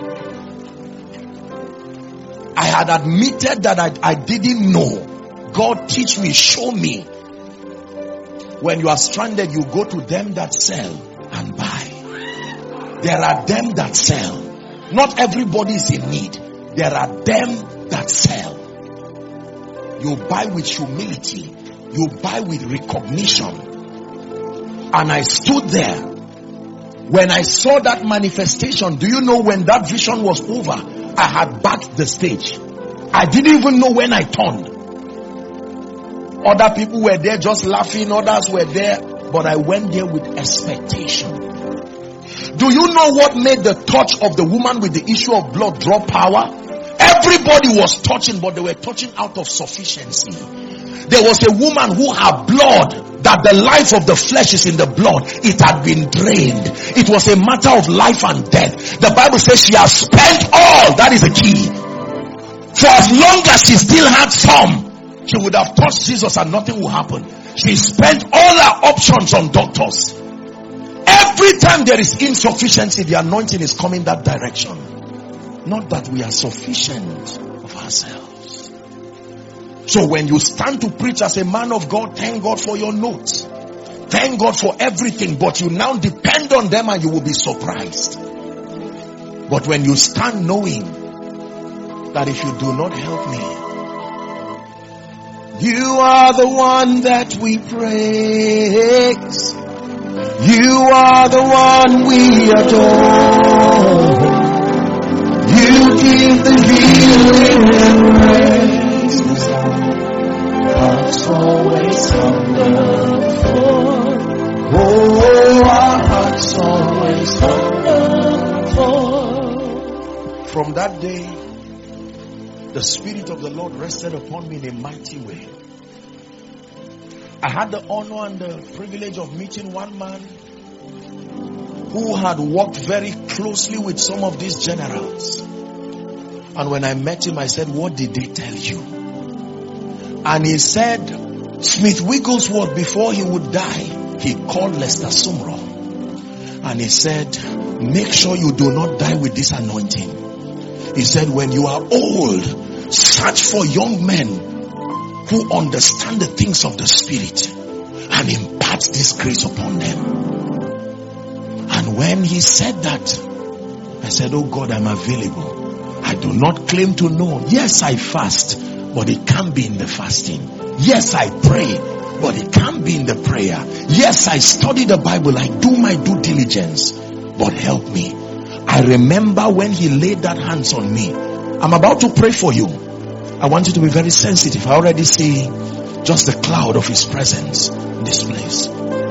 I had admitted that I didn't know. God, teach me, show me. When you are stranded, you go to them that sell and buy. There are them that sell. Not everybody is in need. There are them that sell. You buy with humility. You buy with recognition. And I stood there. When I saw that manifestation, do you know when that vision was over, I had backed the stage. I didn't even know when I turned. Other people were there just laughing, others were there, but I went there with expectation. Do you know what made the touch of the woman with the issue of blood draw power? Everybody was touching, but they were touching out of sufficiency. There was a woman who had blood, that the life of the flesh is in the blood. It had been drained. It was a matter of life and death. The Bible says she has spent all. That is the key. For as long as she still had some, she would have touched Jesus and nothing would happen. She spent all her options on doctors. Every time there is insufficiency, the anointing is coming that direction. Not that we are sufficient of ourselves. So when you stand to preach as a man of God, thank God for your notes. Thank God for everything, but you now depend on them and you will be surprised. But when you stand knowing that if you do not help me, you are the one that we praise. You are the one we adore. You give the healing and praise. Hearts always hunger for. Oh, our hearts always hunger for. From that day, the Spirit of the Lord rested upon me in a mighty way. I had the honor and the privilege of meeting one man who had worked very closely with some of these generals. And when I met him, I said, what did they tell you? And he said, Smith Wigglesworth, before he would die, he called Lester Sumrall. And he said, make sure you do not die with this anointing. He said, when you are old, search for young men who understand the things of the Spirit and impart this grace upon them. And when he said that, I said, oh God, I'm available. I do not claim to know. Yes, I fast, but it can't be in the fasting. Yes, I pray, but it can't be in the prayer. Yes, I study the Bible. I do my due diligence, but help me. I remember when he laid that hands on me. I'm about to pray for you. I want you to be very sensitive. I already see just the cloud of his presence in this place.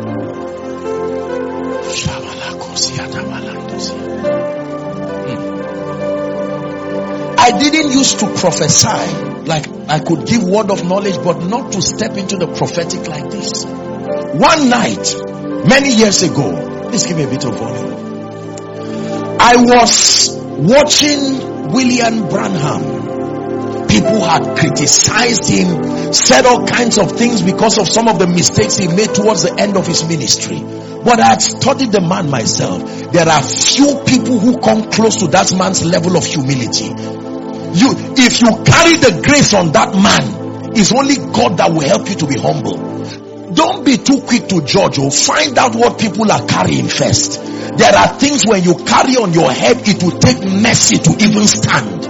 I didn't used to prophesy, like I could give word of knowledge, but not to step into the prophetic like this. One night, many years ago, please give me a bit of volume. I was watching William Branham. People had criticized him, said all kinds of things because of some of the mistakes he made towards the end of his ministry. But I had studied the man myself. There are few people who come close to that man's level of humility. If you carry the grace on that man, it's only God that will help you to be humble. Don't be too quick to judge. Or find out what people are carrying first. There are things when you carry on your head, it will take mercy to even stand.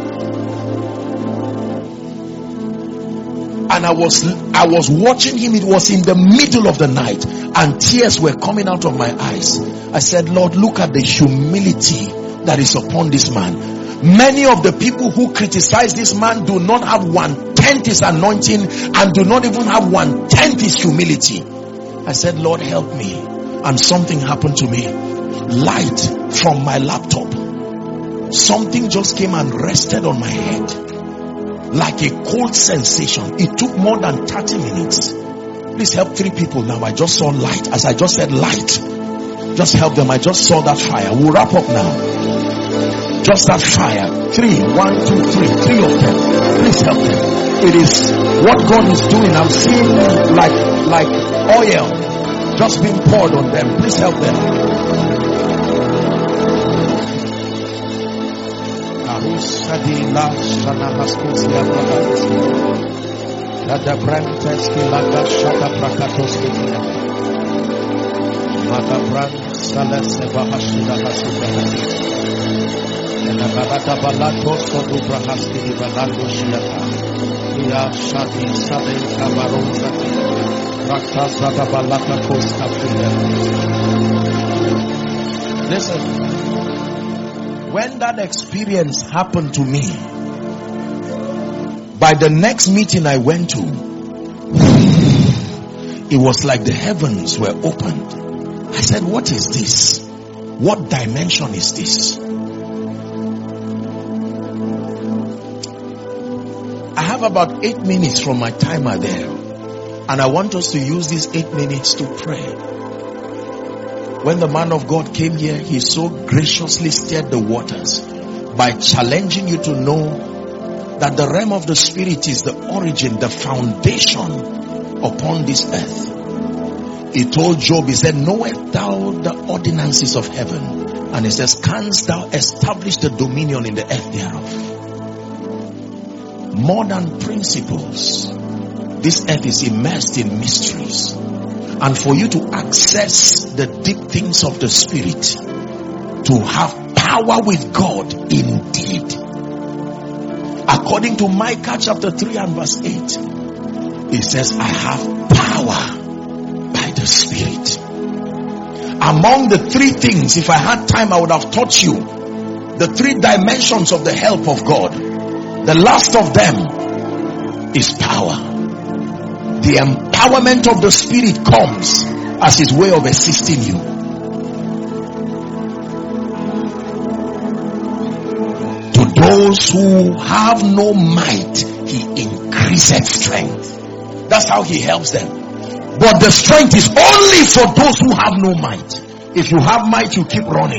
And I was watching him. It was in the middle of the night, and tears were coming out of my eyes. I said, Lord, look at the humility that is upon this man. Many of the people who criticize this man do not have 1/10 1/10 is anointing and do not even have 1/10 is humility. I said, Lord, help me. And something happened to me. Light from my laptop. Something just came and rested on my head. Like a cold sensation. It took more than 30 minutes. Please help 3 people now. I just saw light. As I just said light. Just help them. I just saw that fire. We'll wrap up now. Just that fire. 3. 1, 2, 3. 3 of them. Please help them. It is what God is doing. I'm seeing like oil just being poured on them. Please help them. Listen, when that experience happened to me, by the next meeting I went to, it was like the heavens were opened. I said, what is this? What dimension is this? I have about 8 minutes from my timer there, and I want us to use these 8 minutes to pray. When the man of God came here, he so graciously stirred the waters by challenging you to know that the realm of the spirit is the origin, the foundation upon this earth. He told Job, he said, knowest thou the ordinances of heaven? And he says, canst thou establish the dominion in the earth thereof? More than principles, this earth is immersed in mysteries. And for you to access the deep things of the spirit, to have power with God indeed. According to Micah chapter 3 and verse 8, it says, I have power by the Spirit. Among the 3 things, if I had time, I would have taught you the 3 dimensions of the help of God. The last of them is power. The empowerment of the Spirit comes as His way of assisting you. To those who have no might, He increaseth strength. That's how He helps them. But the strength is only for those who have no might. If you have might, you keep running.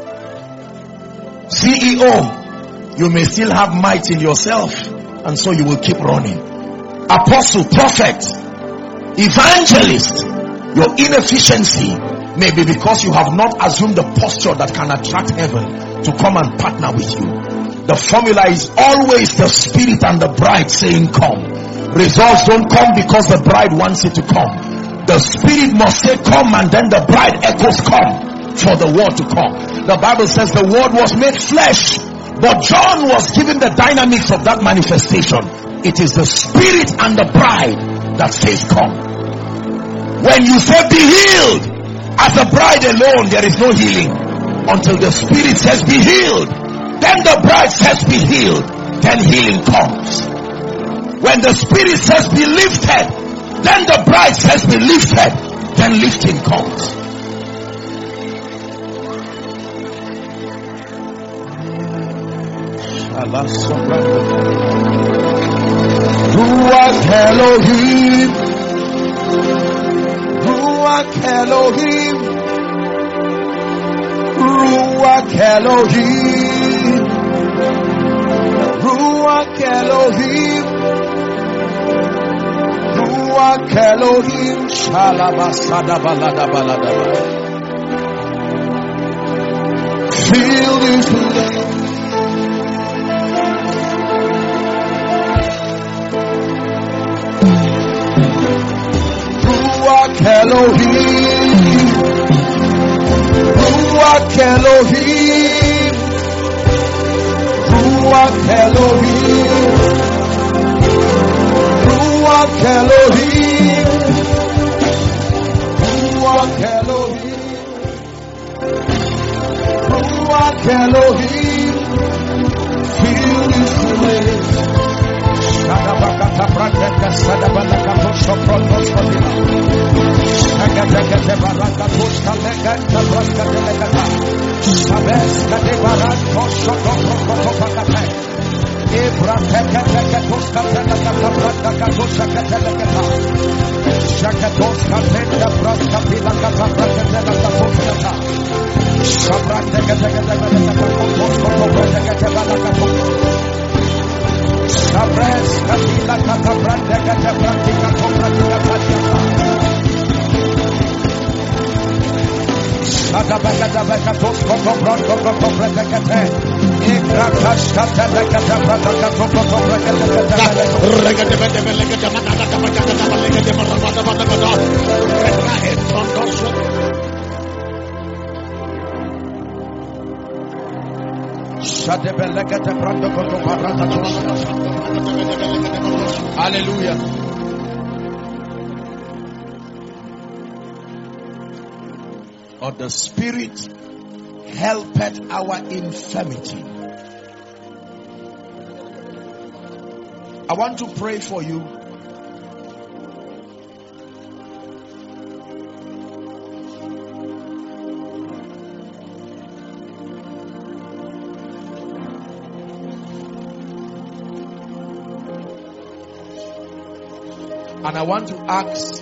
CEO, you may still have might in yourself, and so you will keep running. Apostle, prophet, evangelist, your inefficiency may be because you have not assumed the posture that can attract heaven to come and partner with you. The formula is always the Spirit and the bride saying come. Results don't come because the bride wants it to come. The Spirit must say come, and then the bride echoes come for the word to come. The Bible says the word was made flesh, but John was given the dynamics of that manifestation. It is the Spirit and the bride that says come. When you say be healed, as a bride alone there is no healing until the Spirit says be healed. Then the bride says be healed. Then healing comes. When the Spirit says be lifted, then the bride says be lifted. Then lifting comes. Ruach Elohim, Ruach Elohim, Ruach Elohim, Ruach Elohim, Ruach Elohim, Shalabasada balada balada. Feel this place. Ruach Elohim, Ruach Elohim, Ruach Elohim, Ruach Elohim, Ruach Elohim, Ruach Elohim, feel this place. Hallelujah. Or the Spirit helpeth our infirmity. I want to pray for you. And I want to ask,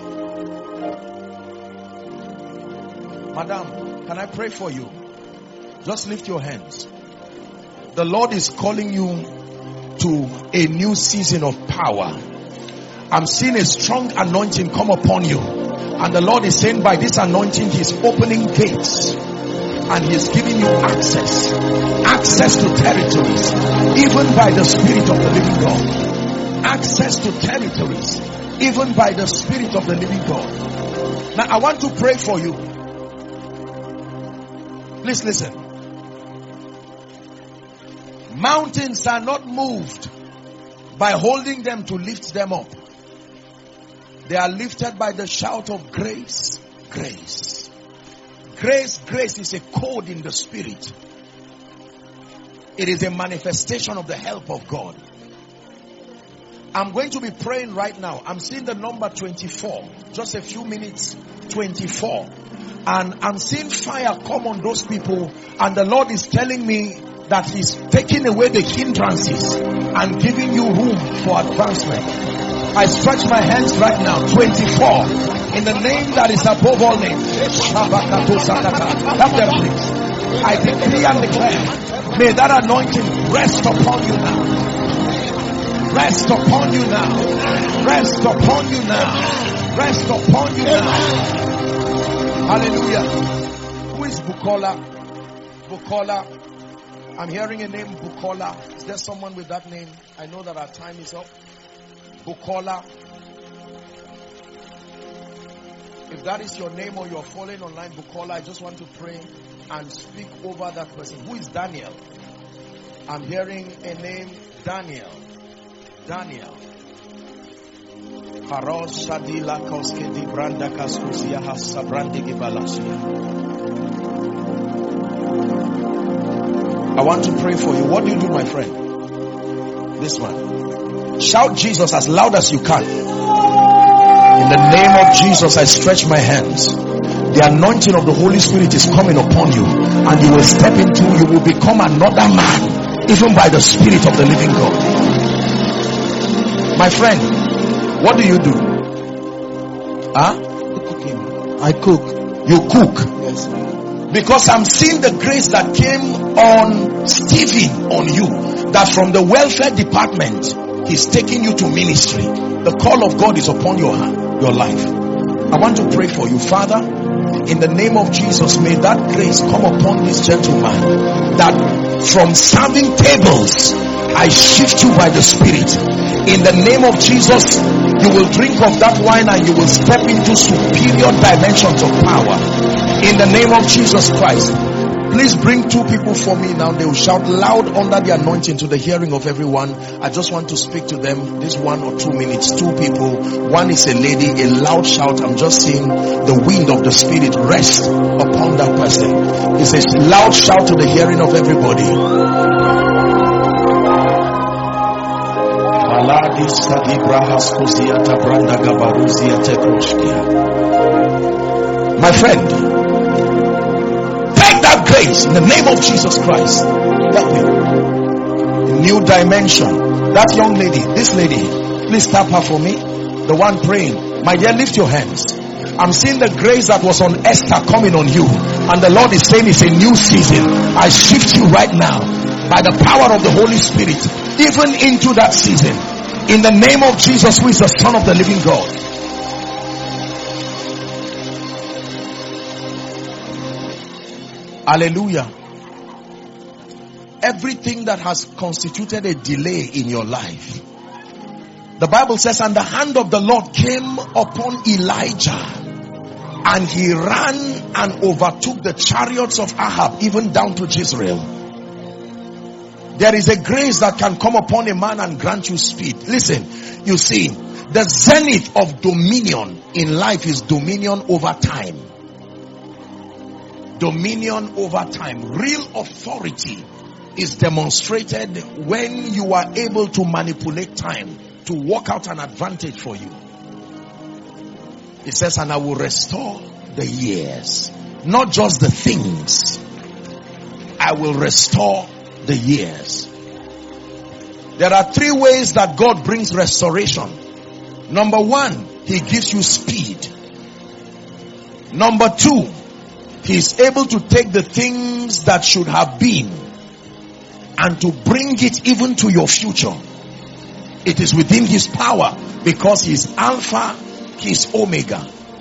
Madam, can I pray for you? Just lift your hands. The Lord is calling you to a new season of power. I'm seeing a strong anointing come upon you. And the Lord is saying by this anointing, He's opening gates. And He's giving you access. Access to territories. Even by the Spirit of the living God. Access to territories. Even by the Spirit of the living God. Now I want to pray for you. Please listen. Mountains are not moved by holding them to lift them up. They are lifted by the shout of grace, grace. Grace, grace is a code in the Spirit. It is a manifestation of the help of God. I'm going to be praying right now. I'm seeing the number 24. Just a few minutes. 24. And I'm seeing fire come on those people. And the Lord is telling me that He's taking away the hindrances and giving you room for advancement. I stretch my hands right now. 24. In the name that is above all names. Help them please. I decree and declare. May that anointing rest upon you now. Rest upon you now. Rest upon you now. Rest upon you now. Hallelujah. Who is Bukola? Bukola. I'm hearing a name, Bukola. Is there someone with that name? I know that our time is up. Bukola. If that is your name or you're following online, Bukola, I just want to pray and speak over that person. Who is Daniel? I'm hearing a name, Daniel. Daniel. I want to pray for you. What do you do, my friend? This one. Shout Jesus as loud as you can. In the name of Jesus, I stretch my hands. The anointing of the Holy Spirit is coming upon you, and you will step into, you will become another man, even by the Spirit of the living God. My friend, what do you do? Cooking. I cook. You cook? Yes. Because I'm seeing the grace that came on Stephen on you, that from the welfare department, He's taking you to ministry. The call of God is upon your life. I want to pray for you, Father. In the name of Jesus, may that grace come upon this gentleman, that from serving tables, I shift you by the Spirit. In the name of Jesus, you will drink of that wine and you will step into superior dimensions of power. In the name of Jesus Christ. Please bring two people for me now. They will shout loud under the anointing to the hearing of everyone. I just want to speak to them this 1 or 2 minutes. Two people. One is a lady, a loud shout. I'm just seeing the wind of the Spirit rest upon that person. It's a loud shout to the hearing of everybody. My friend, take that grace in the name of Jesus Christ. Help me. A new dimension. That young lady, this lady, please tap her for me. The one praying. My dear, lift your hands. I'm seeing the grace that was on Esther coming on you. And the Lord is saying it's a new season. I shift you right now by the power of the Holy Spirit, even into that season. In the name of Jesus, who is the Son of the living God. Hallelujah. Everything that has constituted a delay in your life, the Bible says, and the hand of the Lord came upon Elijah, and he ran and overtook the chariots of Ahab, even down to Jezreel. There is a grace that can come upon a man and grant you speed. Listen, you see, the zenith of dominion in life is dominion over time. Dominion over time. Real authority is demonstrated when you are able to manipulate time to work out an advantage for you. It says, and I will restore the years, not just the things. I will restore the years. There are three ways that God brings restoration. Number one, he gives you speed. Number two, he is able to take the things that should have been and to bring it even to your future. It is within his power because he is Alpha, he is Omega.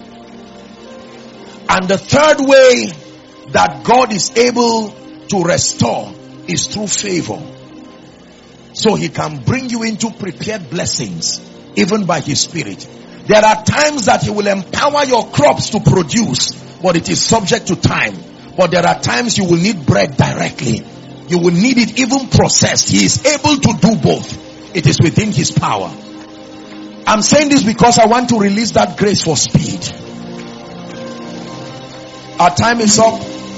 And the third way that God is able to restore is through favor. So he can bring you into prepared blessings even by his spirit. There are times that he will empower your crops to produce, but it is subject to time. But there are times you will need bread directly. You will need it even processed. He is able to do both. It is within his power. I'm saying this because I want to release that grace for speed. Our time is up.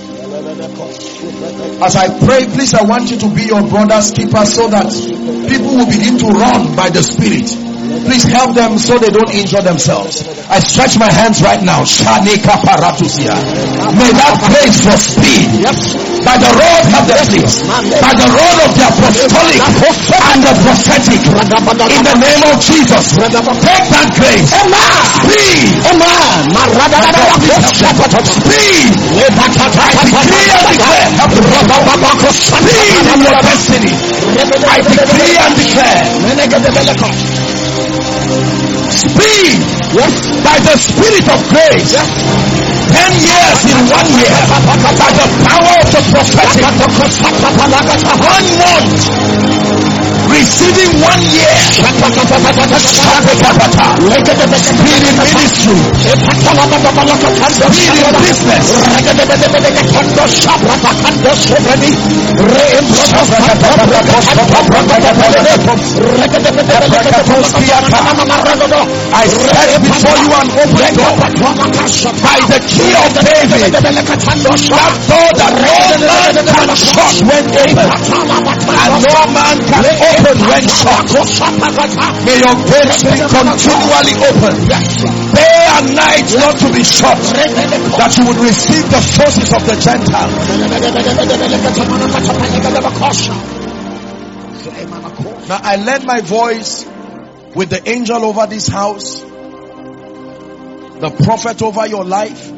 As I pray, please, I want you to be your brother's keeper so that people will begin to run by the Spirit. Please help them so they don't injure themselves. I stretch my hands right now. May that grace for speed, by the rod of the place, by the rod of the apostolic and the prophetic, in the name of Jesus, take that grace. Speed. Speed. Speed in your destiny. I decree and declare. Speed, by the Spirit of grace. 10 years in 1 year, by the power of the prophetic. 1 month, receiving 1 year. Speed in ministry. Speed in business. I set before you an open door by the key of David. That door that no man can shut when open, and no man can open when shut. May your gates be continually open, day and night, not to be shut, that you would receive the forces of the Gentiles. Now I lend my voice with the angel over this house, the prophet over your life,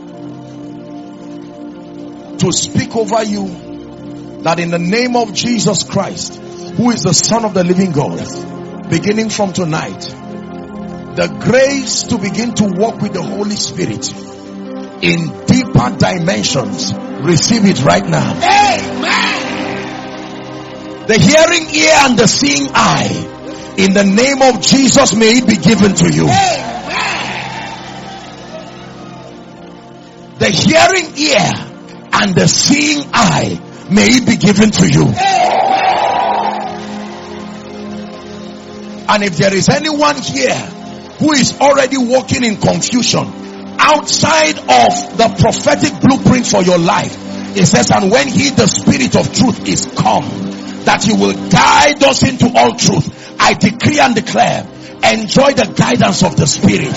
to speak over you that in the name of Jesus Christ, who is the Son of the living God, beginning from tonight, the grace to begin to walk with the Holy Spirit in deeper dimensions, receive it right now. Amen. The hearing ear and the seeing eye, in the name of Jesus, may it be given to you. Amen. The hearing ear and the seeing eye, may it be given to you. Amen. And if there is anyone here who is already walking in confusion outside of the prophetic blueprint for your life, it says, and when he, the Spirit of truth, is come, that he will guide us into all truth. I decree and declare, enjoy the guidance of the Spirit.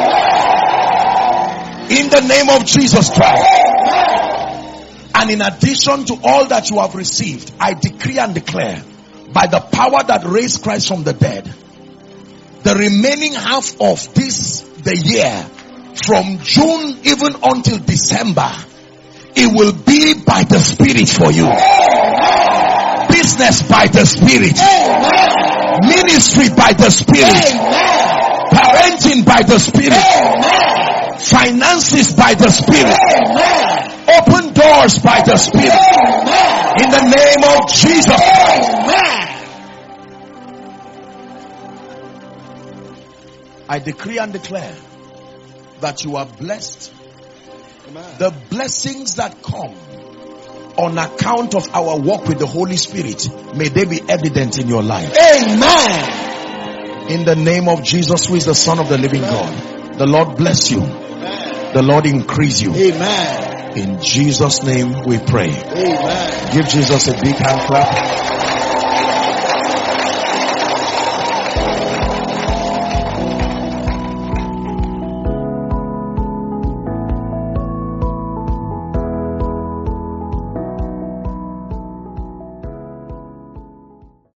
In the name of Jesus Christ. And in addition to all that you have received, I decree and declare, by the power that raised Christ from the dead, the remaining half of the year, from June even until December, it will be by the Spirit for you. Business by the Spirit. Ministry by the Spirit. Parenting by the Spirit. Finances by the Spirit. Open doors by the Spirit. In the name of Jesus. I decree and declare that you are blessed. The blessings that come on account of our walk with the Holy Spirit, may they be evident in your life. Amen. In the name of Jesus, who is the Son of the living God, the Lord bless you. The Lord increase you. Amen. In Jesus' name we pray. Amen. Give Jesus a big hand clap.